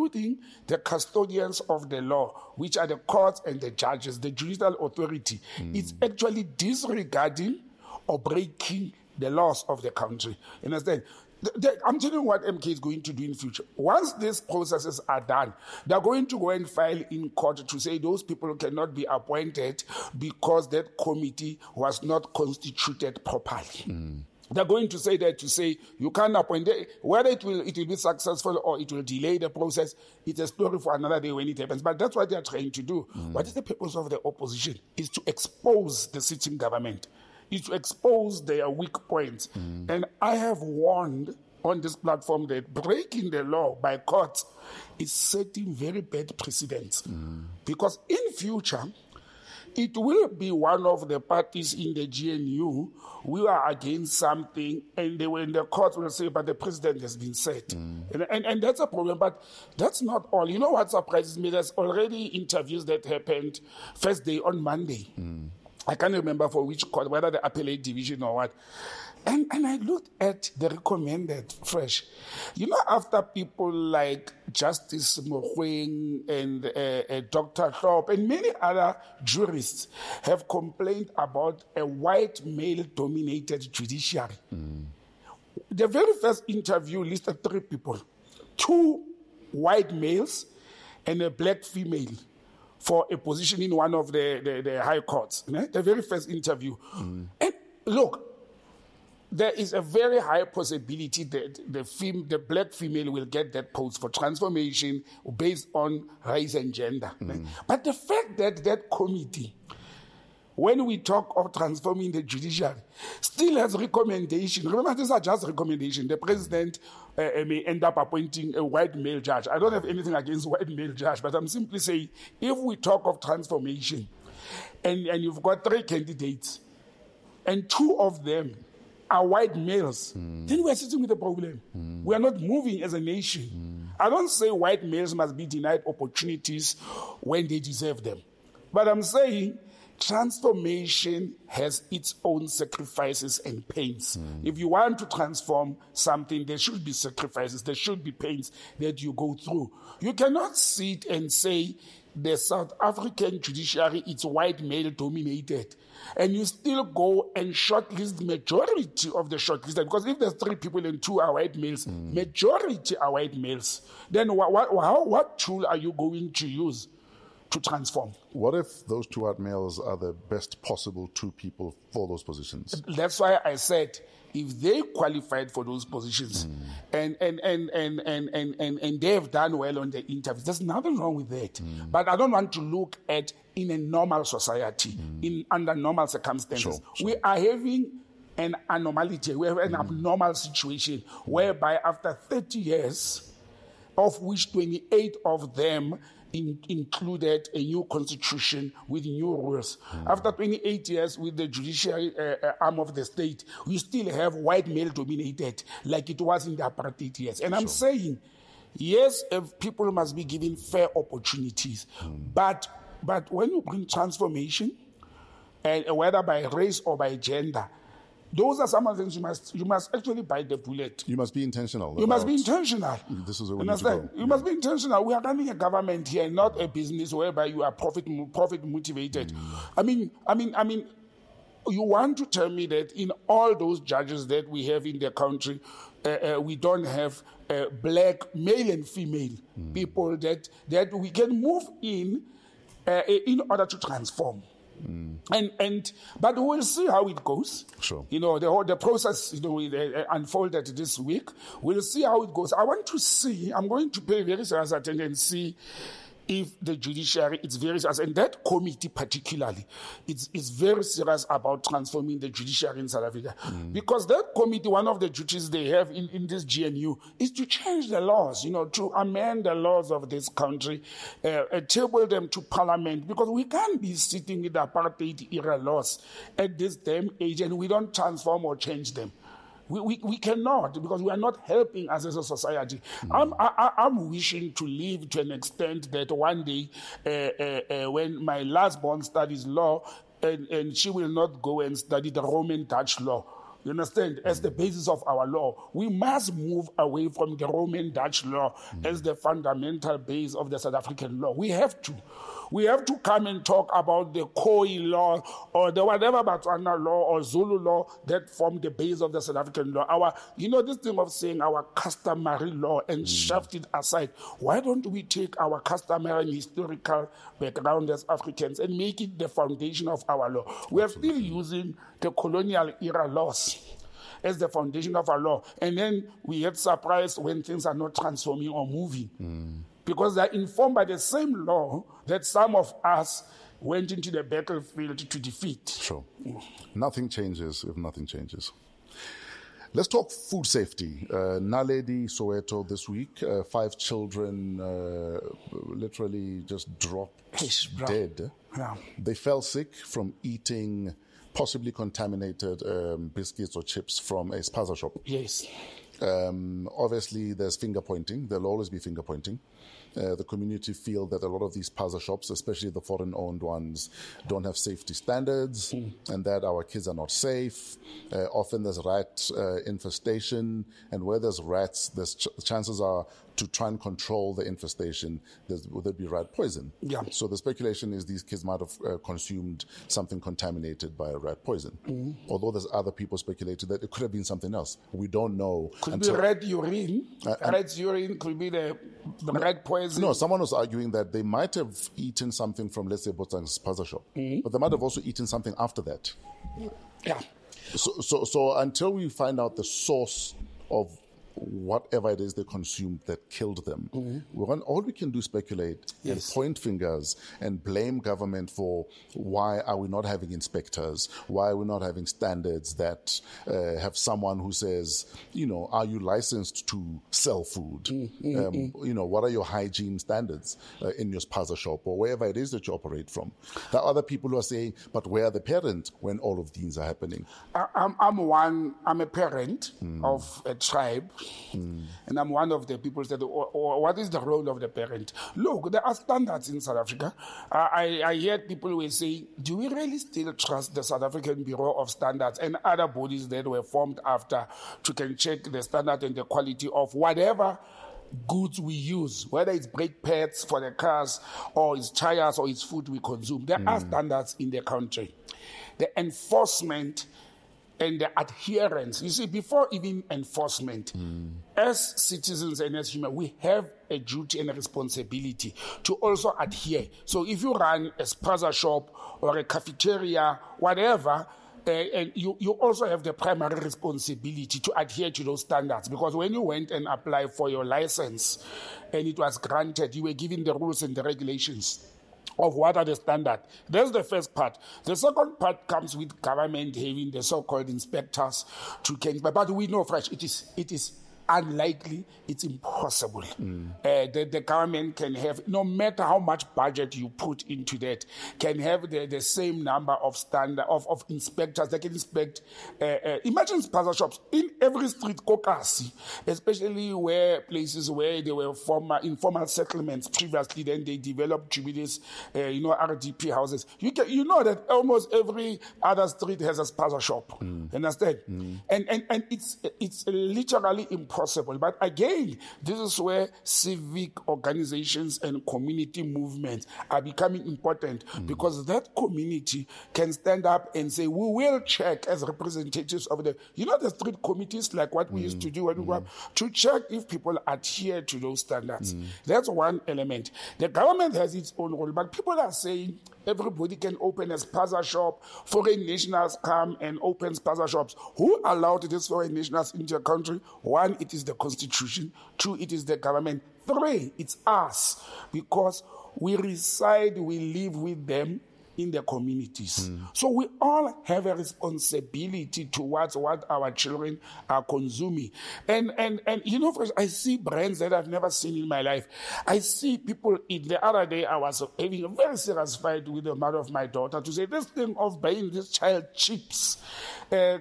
Speaker 4: the custodians of the law, which are the courts and the judges, the judicial authority. It's actually disregarding or breaking the laws of the country. You understand? I'm telling you what MK is going to do in the future. Once these processes are done, they're going to go and file in court to say those people cannot be appointed because that committee was not constituted properly. They're going to say that, to say you can't appoint it. Whether it will be successful or it will delay the process, it's a story for another day when it happens. But that's what they're trying to do. What is the purpose of the opposition? Is to expose the sitting government, is to expose their weak points. And I have warned on this platform that breaking the law by courts is setting very bad precedents. Because in future, it will be one of the parties in the GNU who are against something, and they will in the court will say, but the president has been set. And that's a problem, but that's not all. You know what surprises me? There's already interviews that happened first day on Monday. I can't remember for which court, whether the appellate division or what. And I looked at the recommended fresh. You know, after people like Justice Mogoeng and Dr. Thorpe and many other jurists have complained about a white male-dominated judiciary. The very first interview listed 3 people, 2 white males and a black female for a position in one of the high courts. The very first interview. And look, there is a very high possibility that the black female will get that post for transformation based on race and gender. But the fact that that committee, when we talk of transforming the judiciary, still has recommendation. Remember, these are just recommendations. The president may end up appointing a white male judge. I don't have anything against white male judge, but I'm simply saying, if we talk of transformation, and you've got 3 candidates, and 2 of them are white males, then we're sitting with a problem. We are not moving as a nation. I don't say white males must be denied opportunities when they deserve them. But I'm saying transformation has its own sacrifices and pains. If you want to transform something, there should be sacrifices, there should be pains that you go through. You cannot sit and say the South African judiciary is white male dominated, and you still go and shortlist the majority of the shortlisted, because if there's 3 people and 2 are white males, majority are white males, then what tool are you going to use to transform?
Speaker 3: What if those 2 white males are the best possible 2 people for those positions?
Speaker 4: That's why I said, if they qualified for those positions and they have done well on the interviews, there's nothing wrong with that. But I don't want to look at in a normal society, under normal circumstances.
Speaker 3: Sure.
Speaker 4: We are having an anomaly, we have an abnormal situation whereby after 30 years, of which 28 of them included a new constitution with new rules. After 28 years with the judiciary arm of the state, we still have white male dominated like it was in the apartheid years. And I'm saying, yes, people must be given fair opportunities, but when you bring transformation, whether by race or by gender, those are some of the things you must actually bite the bullet.
Speaker 3: You must be intentional.
Speaker 4: You must be intentional.
Speaker 3: This is where we
Speaker 4: understand?
Speaker 3: need to go.
Speaker 4: You must be intentional. We are running a government here, not a business whereby you are profit motivated. I mean, you want to tell me that in all those judges that we have in the country, we don't have black male and female people that we can move in order to transform. But we'll see how it goes.
Speaker 3: Sure.
Speaker 4: The process, it unfolded this week. We'll see how it goes. I'm going to pay very serious attention and see if the judiciary is very serious, and that committee particularly, is very serious about transforming the judiciary in South Africa. Because that committee, one of the duties they have in this GNU is to change the laws, to amend the laws of this country, table them to parliament, because we can't be sitting with apartheid era laws at this damn age and we don't transform or change them. We cannot, because we are not helping us as a society. I'm wishing to live to an extent that one day, when my last born studies law, and she will not go and study the Roman Dutch law. You understand? As the basis of our law, we must move away from the Roman Dutch law as the fundamental base of the South African law. We have to. We have to come and talk about the Khoi law or the whatever Botswana law or Zulu law that form the base of the South African law. This thing of saying our customary law and shoved it aside. Why don't we take our customary and historical background as Africans and make it the foundation of our law? We are still using the colonial era laws as the foundation of our law. And then we get surprised when things are not transforming or moving. Because they're informed by the same law that some of us went into the battlefield to defeat.
Speaker 3: Sure. Nothing changes if nothing changes. Let's talk food safety. Naledi, Soweto this week, 5 children literally just dropped dead.
Speaker 4: Yeah.
Speaker 3: They fell sick from eating possibly contaminated biscuits or chips from a spaza shop.
Speaker 4: Yes.
Speaker 3: Obviously, there's finger pointing. There'll always be finger pointing. The community feel that a lot of these spaza shops, especially the foreign-owned ones, don't have safety standards and that our kids are not safe. Often there's rat infestation, and where there's rats, chances are to try and control the infestation, there'd be rat poison.
Speaker 4: Yeah.
Speaker 3: So the speculation is these kids might have consumed something contaminated by a rat poison. Although there's other people speculated that it could have been something else. We don't know.
Speaker 4: Could be rat urine. Rat urine could be the rat poison.
Speaker 3: No, someone was arguing that they might have eaten something from, let's say, Botsang's spaza shop, but they might have also eaten something after that.
Speaker 4: Yeah.
Speaker 3: So until we find out the source of whatever it is they consumed that killed them, all we can do is speculate and point fingers and blame government for why are we not having inspectors, why are we not having standards that have someone who says, are you licensed to sell food? What are your hygiene standards in your spaza shop or wherever it is that you operate from? There are other people who are saying, but where are the parents when all of these are happening?
Speaker 4: I'm a parent of a tribe. And I'm one of the people that, what is the role of the parent? Look, there are standards in South Africa. I hear people will say, do we really still trust the South African Bureau of Standards and other bodies that were formed after to can check the standard and the quality of whatever goods we use, whether it's brake pads for the cars or it's tires or it's food we consume? There are standards in the country. The enforcement and the adherence. You see, before even enforcement, as citizens and as humans, we have a duty and a responsibility to also adhere. So if you run a spaza shop or a cafeteria, whatever, and you also have the primary responsibility to adhere to those standards, because when you went and applied for your license and it was granted, you were given the rules and the regulations of what are the standards. That's the first part. The second part comes with government having the so-called inspectors to change. But we know, Fresh, it is unlikely, it's impossible. The government can have, no matter how much budget you put into that, can have the same number of of inspectors that can inspect. Imagine spaza shops in every street, Kokasi, especially where places where they were informal settlements previously, then they developed to be this, RDP houses. You know that almost every other street has a spaza shop. Understand? And it's literally impossible. But again, this is where civic organizations and community movements are becoming important, because that community can stand up and say, we will check as representatives of the street committee notice, like what we used to do when we grew up, to check if people adhere to those standards. That's one element. The government has its own role, but people are saying everybody can open a spaza shop. Foreign nationals come and open spaza shops. Who allowed these foreign nationals into your country? One, it is the constitution. Two, it is the government. Three, it's us, because we reside, we live with them in the communities. So we all have a responsibility towards what our children are consuming. And you know, I see brands that I've never seen in my life. I see people eat. The other day, I was having a very serious fight with the mother of my daughter to say, this thing of buying this child chips, as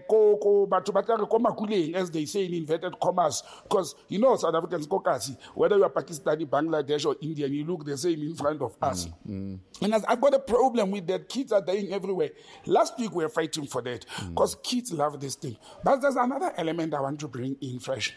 Speaker 4: they say in inverted commas, because, you know, South Africans, whether you are Pakistani, Bangladesh, or Indian, you look the same in front of us. And I've got a problem with that. Kids are dying everywhere. Last week we were fighting for that because kids love this thing. But there's another element I want to bring in fresh.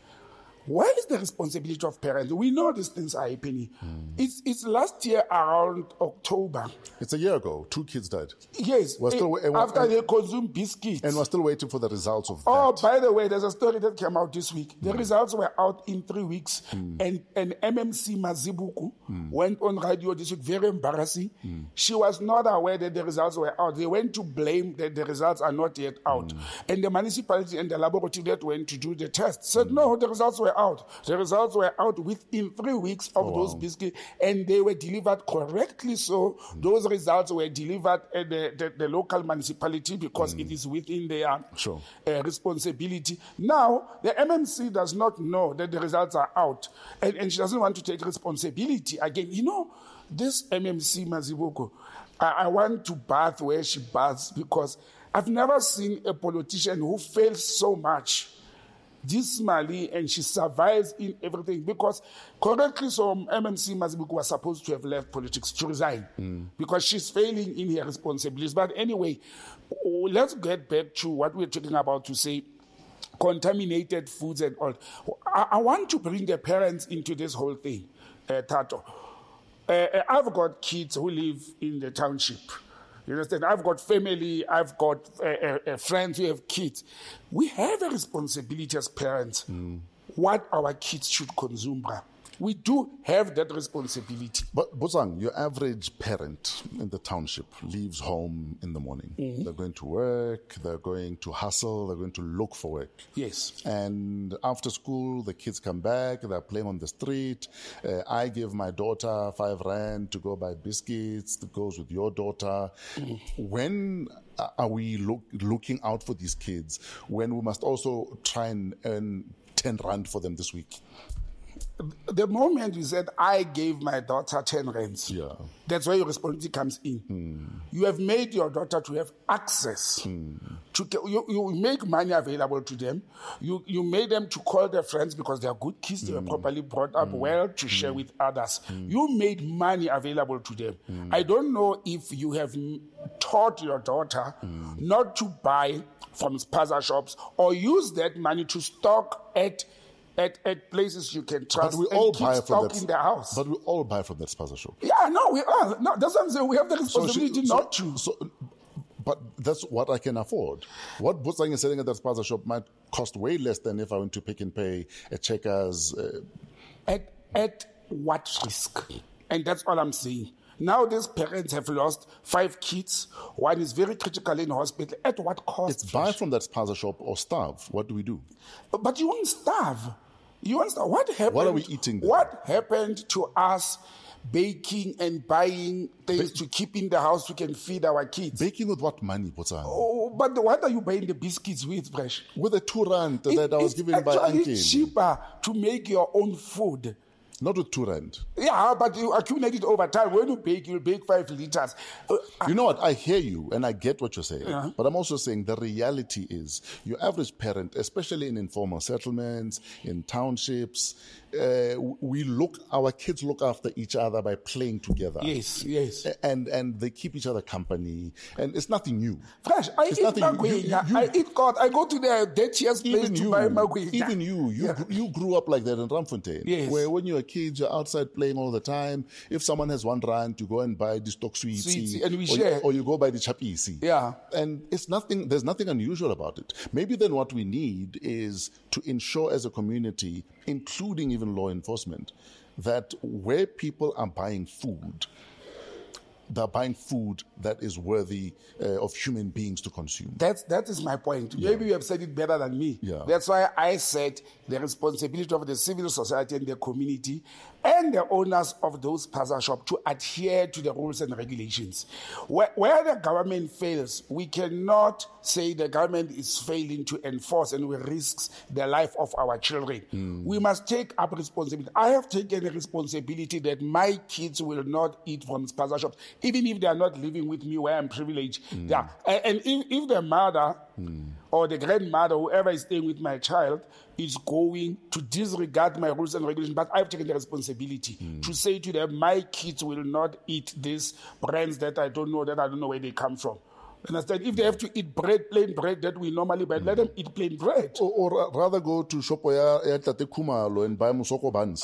Speaker 4: Where is the responsibility of parents? We know these things are happening. It's last year around October.
Speaker 3: It's a year ago. 2 kids died.
Speaker 4: Yes. After they consumed biscuits.
Speaker 3: And we're still waiting for the results of that.
Speaker 4: Oh, by the way, there's a story that came out this week. The results were out in 3 weeks. And MMC Mazibuku went on radio this week, very embarrassing. She was not aware that the results were out. They went to blame that the results are not yet out. And the municipality and the laboratory that went to do the test said, no, the results were out. The results were out within 3 weeks of those biscuits, and they were delivered correctly. So those results were delivered at the local municipality because it is within their responsibility. Now, the MMC does not know that the results are out, and she doesn't want to take responsibility. Again, you know, this MMC Mazibuko, I want to bath where she baths, because I've never seen a politician who fails so much dismally, and she survives in everything, because correctly, so MMC Mazibuko was supposed to have left politics to resign because she's failing in her responsibilities. But anyway, let's get back to what we're talking about, to say contaminated foods and all. I want to bring the parents into this whole thing, Tato. I've got kids who live in the township. You understand? I've got family, I've got friends who have kids. We have a responsibility as parents, what our kids should consume. We do have that responsibility.
Speaker 3: But Bozang, your average parent in the township leaves home in the morning. They're going to work, they're going to hustle, they're going to look for work.
Speaker 4: Yes.
Speaker 3: And after school, the kids come back, they're playing on the street. I give my daughter 5 rand to go buy biscuits, that goes with your daughter. When are we looking out for these kids, when we must also try and earn 10 rand for them this week?
Speaker 4: The moment you said, I gave my daughter 10 rands, that's where your responsibility comes in. You have made your daughter to have access. You make money available to them. You made them to call their friends because they are good kids, they were properly brought up well to share with others. You made money available to them. I don't know if you have taught your daughter not to buy from spaza shops or use that money to stock at places you can trust,
Speaker 3: but we all
Speaker 4: keep
Speaker 3: buy
Speaker 4: stock
Speaker 3: from
Speaker 4: in their house.
Speaker 3: But we all buy from that spaza shop.
Speaker 4: Yeah, no, we are. No, that's what I'm saying. We have the responsibility not to.
Speaker 3: But that's what I can afford. What Bozang is selling at that spaza shop might cost way less than if I went to Pick n Pay at Checkers.
Speaker 4: At what risk? And that's all I'm saying. Now these parents have lost 5 kids. One is very critical in hospital. At what cost?
Speaker 3: It's buy from that spaza shop or starve. What do we do?
Speaker 4: But you won't starve. What happened?
Speaker 3: What are we eating then?
Speaker 4: What happened to us baking and buying things to keep in the house we can feed our kids?
Speaker 3: Baking with what money, Bozang?
Speaker 4: Oh, but what are you buying the biscuits with, Fresh?
Speaker 3: With the 2 rand that I was given by Uncle.
Speaker 4: It's cheaper to make your own food.
Speaker 3: Not with 2 rand.
Speaker 4: Yeah, but you accumulate it over time. When you bake, you'll bake 5 liters.
Speaker 3: You know what? I hear you and I get what you're saying. But I'm also saying the reality is your average parent, especially in informal settlements, in townships, our kids look after each other by playing together.
Speaker 4: Yes.
Speaker 3: And they keep each other company. And it's nothing new.
Speaker 4: Fresh, I eat magwenya. I eat God. I go to the dirtiest place to buy magwenya.
Speaker 3: Even you grew up like that in Ramfontein.
Speaker 4: Yes.
Speaker 3: Where when you were a kids, you're outside playing all the time. If someone has 1 rand, you go and buy the stock sweetie,
Speaker 4: and we share.
Speaker 3: or you go buy the chapisi.
Speaker 4: Yeah.
Speaker 3: And there's nothing unusual about it. Maybe then what we need is to ensure as a community, including even law enforcement, that where people are buying food, they're buying food that is worthy of human beings to consume.
Speaker 4: That is my point. Maybe you have said it better than me.
Speaker 3: Yeah.
Speaker 4: That's why I said the responsibility of the civil society and the community and the owners of those plaza shops to adhere to the rules and regulations. Where the government fails, we cannot say the government is failing to enforce and we risk the life of our children. We must take up responsibility. I have taken a responsibility that my kids will not eat from plaza shops, even if they are not living with me where I'm privileged. Yeah. And if the mother or the grandmother, whoever is staying with my child, is going to disregard my rules and regulations, but I've taken the responsibility to say to them, my kids will not eat these brands that I don't know where they come from. Understand? If they have to eat bread, plain bread that we normally buy, let them eat plain bread.
Speaker 3: Or rather go to Shopo ya Tate Khumalo and buy Musoko buns.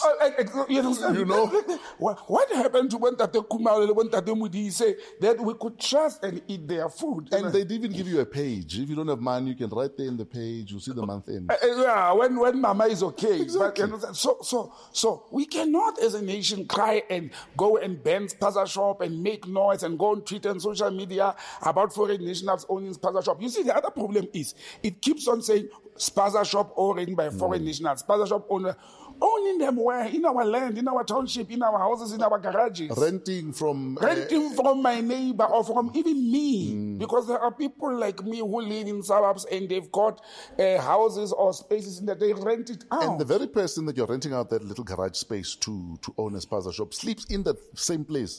Speaker 4: You know? What happened to when Tate Khumalo and when Tate Mudi say that we could trust and eat their food?
Speaker 3: And they'd even give you a page. If you don't have money, you can write there in the page. You see the month end.
Speaker 4: Yeah, when Mama is okay.
Speaker 3: Exactly.
Speaker 4: But, so we cannot as a nation cry and go and ban Spaza Shop and make noise and go on Twitter and social media about foreign nationals owning Spaza Shop. You see, the other problem is it keeps on saying Spaza Shop owned by foreign nationals. Spaza Shop owning them where? In our land, in our township, in our houses, in our garages.
Speaker 3: Renting from
Speaker 4: my neighbor or from even me. Because there are people like me who live in suburbs and they've got houses or spaces in that they rent it out.
Speaker 3: And the very person that you're renting out that little garage space to own a Spaza Shop sleeps in the same place.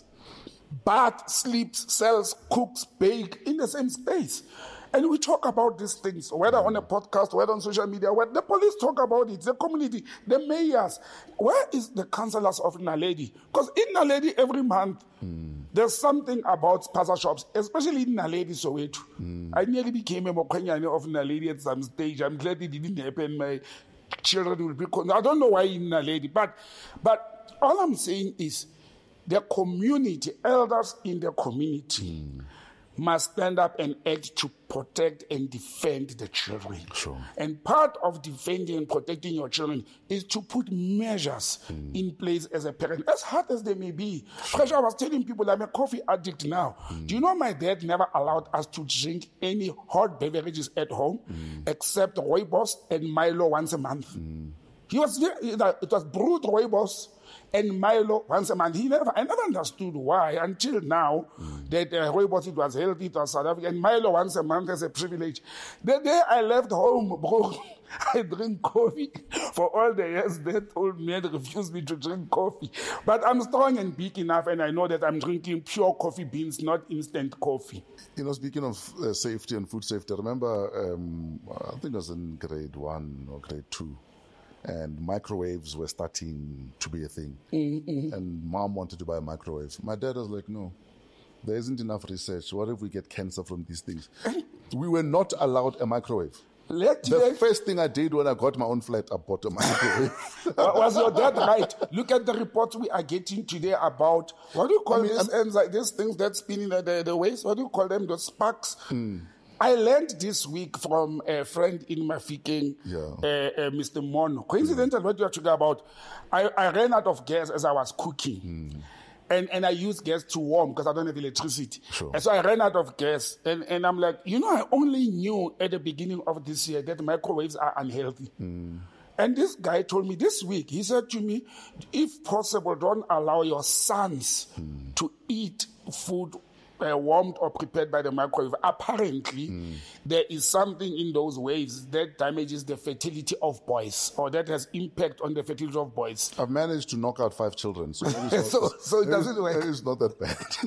Speaker 4: But sleeps, sells, cooks, bake in the same space. And we talk about these things, whether on a podcast, whether on social media, where the police talk about it, the community, the mayors. Where is the councillors of Naledi? Because in Naledi every month, there's something about Spaza Shops, especially in Naledi, Soweto. I nearly became a Mokwanyane of Naledi at some stage. I'm glad it didn't happen. My children will be... I don't know why in Naledi, but all I'm saying is, the community, elders in the community must stand up and act to protect and defend the children.
Speaker 3: Sure.
Speaker 4: And part of defending and protecting your children is to put measures in place as a parent, as hard as they may be. Pressure, I was telling people I'm a coffee addict now. Do you know my dad never allowed us to drink any hot beverages at home except rooibos and Milo once a month? It was brewed rooibos and Milo once a month. I never understood why until now that rooibos, it was healthy, it was South African, and Milo once a month as a privilege. The day I left home, bro, I drink coffee. For all the years they told me and refused me to drink coffee. But I'm strong and big enough, and I know that I'm drinking pure coffee beans, not instant coffee.
Speaker 3: You know, speaking of safety and food safety, I remember, I think it was in grade 1 or grade 2. And microwaves were starting to be a thing. And mom wanted to buy a microwave. My dad was like, no, there isn't enough research. What if we get cancer from these things? We were not allowed a microwave. The first thing I did when I got my own flat, I bought a microwave.
Speaker 4: Was your dad right? Look at the reports we are getting today about, what do you call these things that spin in the waves? What do you call them? The sparks? I learned this week from a friend in Mafikeng, Mr. Mono. Coincidentally, what you're talking about, I ran out of gas as I was cooking. And I use gas to warm because I don't have electricity.
Speaker 3: Sure.
Speaker 4: And so I ran out of gas. And I'm like, I only knew at the beginning of this year that microwaves are unhealthy. And this guy told me this week, he said to me, if possible, don't allow your sons to eat food warmed or prepared by the microwave. Apparently, there is something in those waves that damages the fertility of boys, or that has impact on the fertility of boys.
Speaker 3: I've managed to knock out 5 children, so
Speaker 4: so it doesn't work.
Speaker 3: It's not that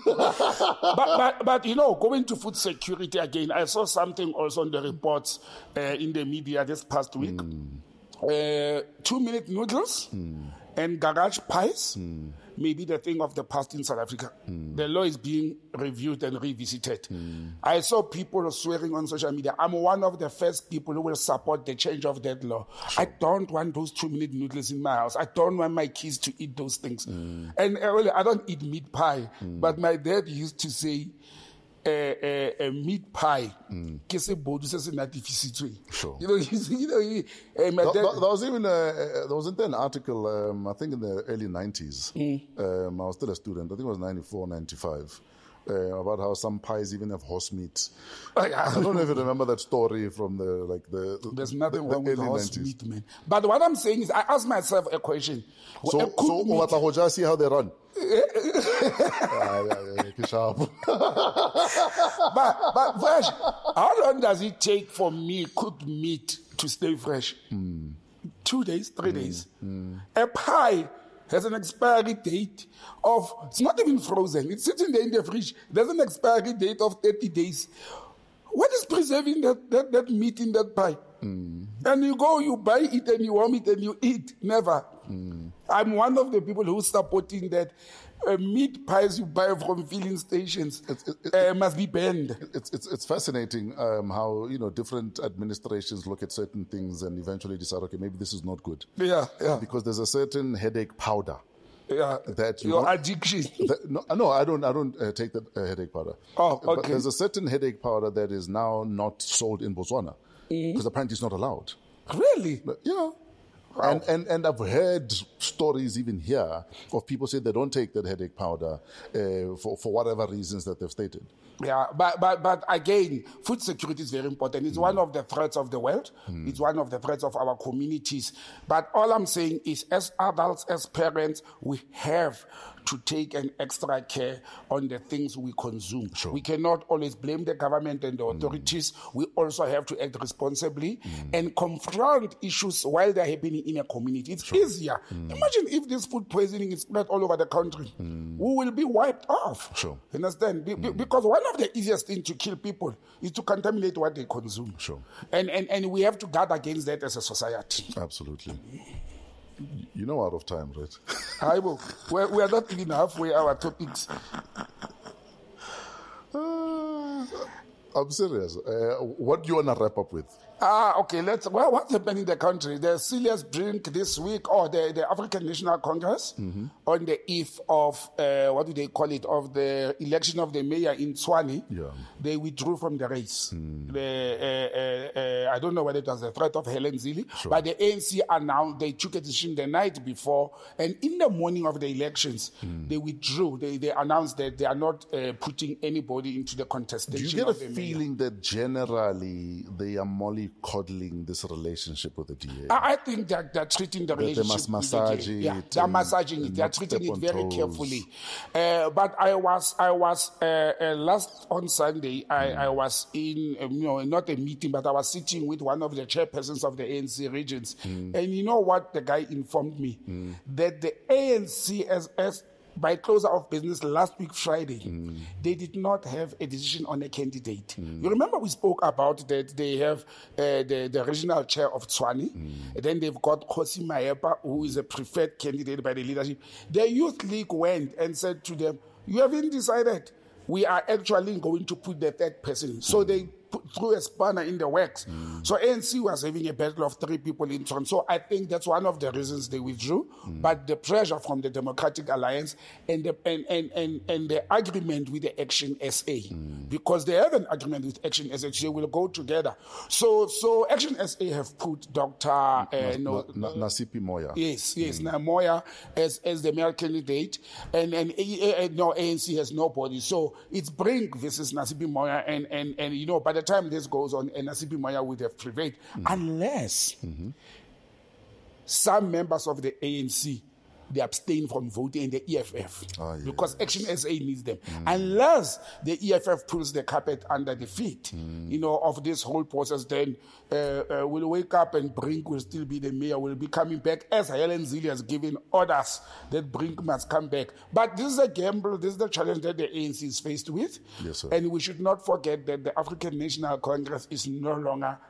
Speaker 3: bad.
Speaker 4: but going to food security again, I saw something also on the reports in the media this past week. 2-minute noodles and garage pies may be the thing of the past in South Africa. The law is being reviewed and revisited. I saw people swearing on social media. I'm one of the first people who will support the change of that law. I don't want those 2-minute noodles in my house. I don't want my kids to eat those things. And I don't eat meat pie, but my dad used to say, a meat pie.
Speaker 3: Sure.
Speaker 4: My dad,
Speaker 3: there wasn't an article, I think in the early 90s. I was still a student. I think it was 94, 95. About how some pies even have horse meat. I don't know if you remember that story from the
Speaker 4: there's nothing wrong with
Speaker 3: early
Speaker 4: horse
Speaker 3: 90s.
Speaker 4: meat, man. But what I'm saying is, I ask myself a question.
Speaker 3: So what I just see how they run.
Speaker 4: But fresh, how long does it take for me cooked meat to stay fresh? 2 days, 3 days. A pie has an expiry date of, it's not even frozen, it's sitting there in the fridge. There's an expiry date of 30 days. What is preserving that meat in that pie? And you go, you buy it and you warm it and you eat. Never. I'm one of the people who's supporting that meat pies you buy from filling stations must be banned.
Speaker 3: It's fascinating how different administrations look at certain things and eventually decide, okay, maybe this is not good.
Speaker 4: Yeah.
Speaker 3: Because there's a certain headache powder.
Speaker 4: Yeah,
Speaker 3: that
Speaker 4: your addiction.
Speaker 3: No, I don't take that headache powder.
Speaker 4: Oh, okay.
Speaker 3: But there's a certain headache powder that is now not sold in Botswana because apparently it's not allowed.
Speaker 4: Really?
Speaker 3: Yeah. Wow. And I've heard stories even here of people say they don't take that headache powder for whatever reasons that they've stated.
Speaker 4: Yeah, but again, food security is very important. It's one of the threats of the world. It's one of the threats of our communities. But all I'm saying is, as adults, as parents, we have to take an extra care on the things we consume.
Speaker 3: Sure.
Speaker 4: We cannot always blame the government and the authorities. We also have to act responsibly and confront issues while they're happening in a community. It's easier. Imagine if this food poisoning is spread all over the country. We will be wiped off.
Speaker 3: Sure.
Speaker 4: Understand? Because one of the easiest things to kill people is to contaminate what they consume.
Speaker 3: Sure.
Speaker 4: And we have to guard against that as a society.
Speaker 3: Absolutely. You know, out of time, right?
Speaker 4: We are not even halfway our topics.
Speaker 3: I'm serious. What do you want to wrap up with?
Speaker 4: Okay, what's happening in the country? The serious drink this week, or the African National Congress, on the eve of, what do they call it, of the election of the mayor in Tshwane, they withdrew from the race. I don't know whether it was the threat of Helen Zille, but the ANC announced, they took a decision the night before, and in the morning of the elections, they withdrew. They announced that they are not putting anybody into the contestation.
Speaker 3: Do you get a feeling that generally they are mollycoddling this relationship with the DA?
Speaker 4: I think that they're treating the relationship.
Speaker 3: They must massage it.
Speaker 4: Yeah, they're massaging it. They're treating it very carefully. But I was last on Sunday. I was in not a meeting, but I was sitting with one of the chairpersons of the ANC regions, and you know what the guy informed me, that the ANC as by close of business last week Friday, they did not have a decision on a candidate. You remember we spoke about that they have the regional chair of Tshwane, and then they've got Khosi Mahepa, who is a preferred candidate by the leadership. The Youth League went and said to them, you haven't decided. We are actually going to put the third person. So they threw a spanner in the works. So ANC was having a battle of 3 people in Tshwane. So I think that's one of the reasons they withdrew. But the pressure from the Democratic Alliance and the agreement with the Action SA, because they have an agreement with Action SA, they will go together. So Action SA have put Dr.
Speaker 3: Nasipi Moya.
Speaker 4: Yes, Moya as the mayor candidate, and no, ANC has nobody. So it's Brink versus Nasipi Moya, and by the time this goes on, Nasipi Moya would have prevailed, unless some members of the ANC, they abstain from voting in the EFF because Action SA needs them. Unless the EFF pulls the carpet under the feet, of this whole process, then we'll wake up and Brink will still be the mayor, will be coming back, as Helen Zille has given orders that Brink must come back. But this is a gamble, this is the challenge that the ANC is faced with.
Speaker 3: Yes, sir.
Speaker 4: And we should not forget that the African National Congress is no longer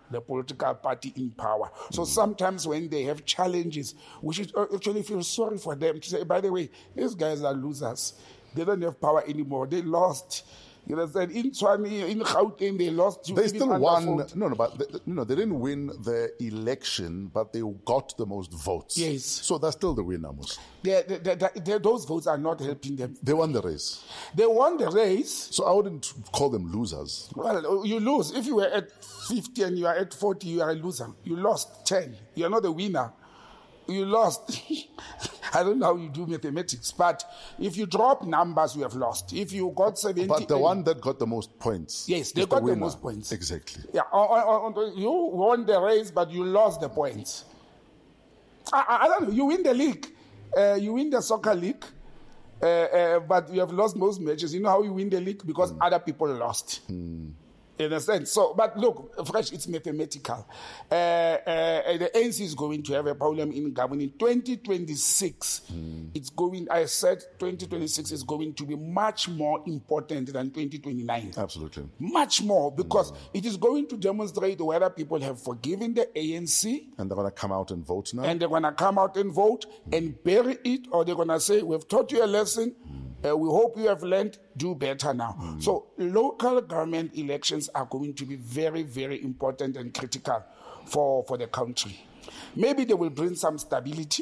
Speaker 4: the political party in power. So sometimes when they have challenges, we should actually feel sorry for them to say, by the way, these guys are losers. They don't have power anymore. They lost. You understand? In Tswane, in Gauteng, they lost.
Speaker 3: They still won. They didn't win the election, but they got the most votes.
Speaker 4: Yes.
Speaker 3: So that's still the winner, Amos.
Speaker 4: Those votes are not helping them.
Speaker 3: They won the race.
Speaker 4: They won the race.
Speaker 3: So I wouldn't call them losers.
Speaker 4: Well, you lose. If you were at 50 and you are at 40, you are a loser. You lost 10. You are not a winner. You lost. I don't know how you do mathematics, but if you drop numbers, you have lost. If you got 70...
Speaker 3: But the one that got the most points...
Speaker 4: Yes, they got the most points.
Speaker 3: Exactly.
Speaker 4: Yeah, you won the race, but you lost the points. I don't know. You win the league. You win the soccer league, but you have lost most matches. You know how you win the league? Because other people lost. In a sense. So, but look, Fresh, it's mathematical. The ANC is going to have a problem in governing 2026. It's going, I said 2026 is going to be much more important than 2029.
Speaker 3: Absolutely.
Speaker 4: Much more, because it is going to demonstrate whether people have forgiven the ANC.
Speaker 3: And they're going to come out and vote now.
Speaker 4: And they're going to come out and vote and bury it, or they're going to say, we've taught you a lesson. We hope you have learned, do better now. So local government elections are going to be very, very important and critical for the country. Maybe they will bring some stability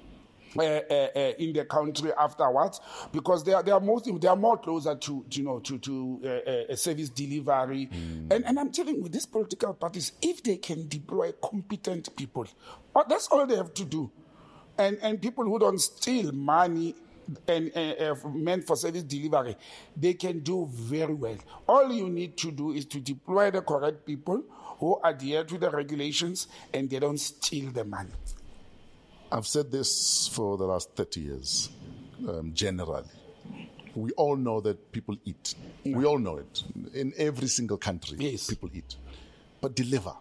Speaker 4: in the country afterwards, because they are more closer to a service delivery. And I'm telling you, these political parties, if they can deploy competent people, that's all they have to do. And people who don't steal money and meant for service delivery, they can do very well. All you need to do is to deploy the correct people who adhere to the regulations and they don't steal the money.
Speaker 3: I've said this for the last 30 years, generally. We all know that people eat. We all know it. In every single country, people eat. But deliver.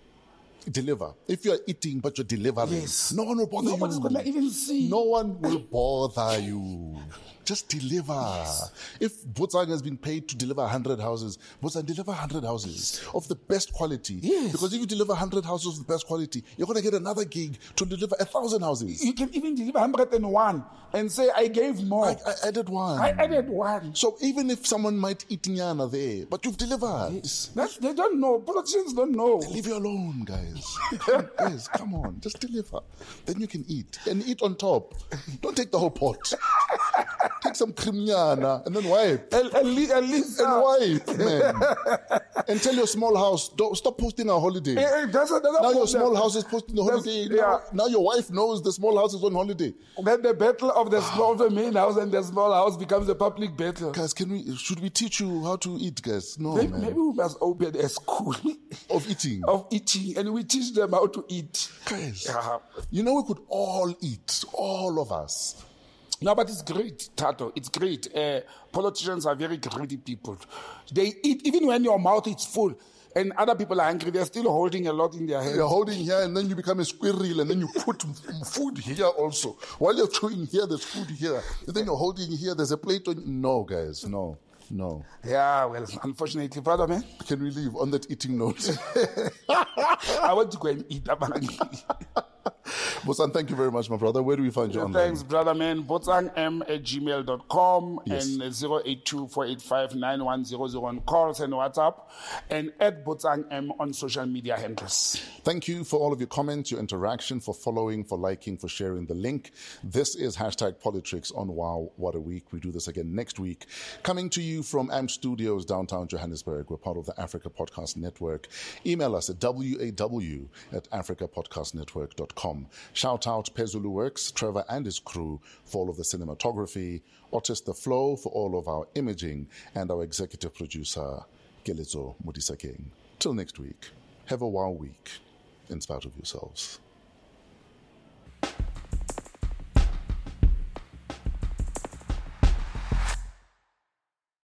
Speaker 3: If you're eating but you're delivering, no one will bother you.
Speaker 4: Nobody's going to even see.
Speaker 3: No one will bother you. Just deliver. If Botsang has been paid to deliver 100 houses, Botsang, deliver 100 houses of the best quality.
Speaker 4: Yes.
Speaker 3: Because if you deliver 100 houses of the best quality, you're going to get another gig to deliver 1,000 houses.
Speaker 4: You can even deliver 101 and say, I gave more.
Speaker 3: I added one.
Speaker 4: I added one.
Speaker 3: So even if someone might eat nyana there, but you've delivered.
Speaker 4: Yes. They don't know. Politicians don't know.
Speaker 3: Leave you alone, guys. Guys, come on. Just deliver. Then you can eat. And eat on top. Don't take the whole pot. Take some cremnyana and then wipe.
Speaker 4: At least.
Speaker 3: And wipe, man. And tell your small house, don't stop posting a holiday. Now your small house is posting a holiday. Now your wife knows the small house is on holiday.
Speaker 4: Then the battle of the main house and the small house becomes a public battle.
Speaker 3: Guys, should we teach you how to eat, guys? No,
Speaker 4: maybe,
Speaker 3: man.
Speaker 4: Maybe we must open a school
Speaker 3: of eating.
Speaker 4: And we teach them how to eat.
Speaker 3: Guys, we could all eat, all of us.
Speaker 4: No, but it's great, Tato. It's great. Politicians are very greedy people. They eat, even when your mouth is full and other people are hungry, they're still holding a lot in their hands.
Speaker 3: You're holding here and then you become a squirrel and then you put food here also. While you're chewing here, there's food here. And then you're holding here, there's a plate on... No, guys, no.
Speaker 4: Yeah, well, unfortunately, brother, man.
Speaker 3: Can we leave on that eating note?
Speaker 4: I want to go and eat.
Speaker 3: Botsang, thank you very much, my brother. Where do we find you online?
Speaker 4: Thanks, brother, man. botsangm@gmail.com and 082-485-9100 on calls and WhatsApp, and at botsangm on social media handles.
Speaker 3: Thank you for all of your comments, your interaction, for following, for liking, for sharing the link. This is #Politrix on Wow What a Week. We do this again next week. Coming to you from AMP Studios, downtown Johannesburg. We're part of the Africa Podcast Network. Email us at waw@africapodcastnetwork.com. Shout out Pezulu Works, Trevor and his crew for all of the cinematography, Otis the Flow for all of our imaging, and our executive producer, Kelezo Modisa King. Till next week, have a wow week in spite of yourselves.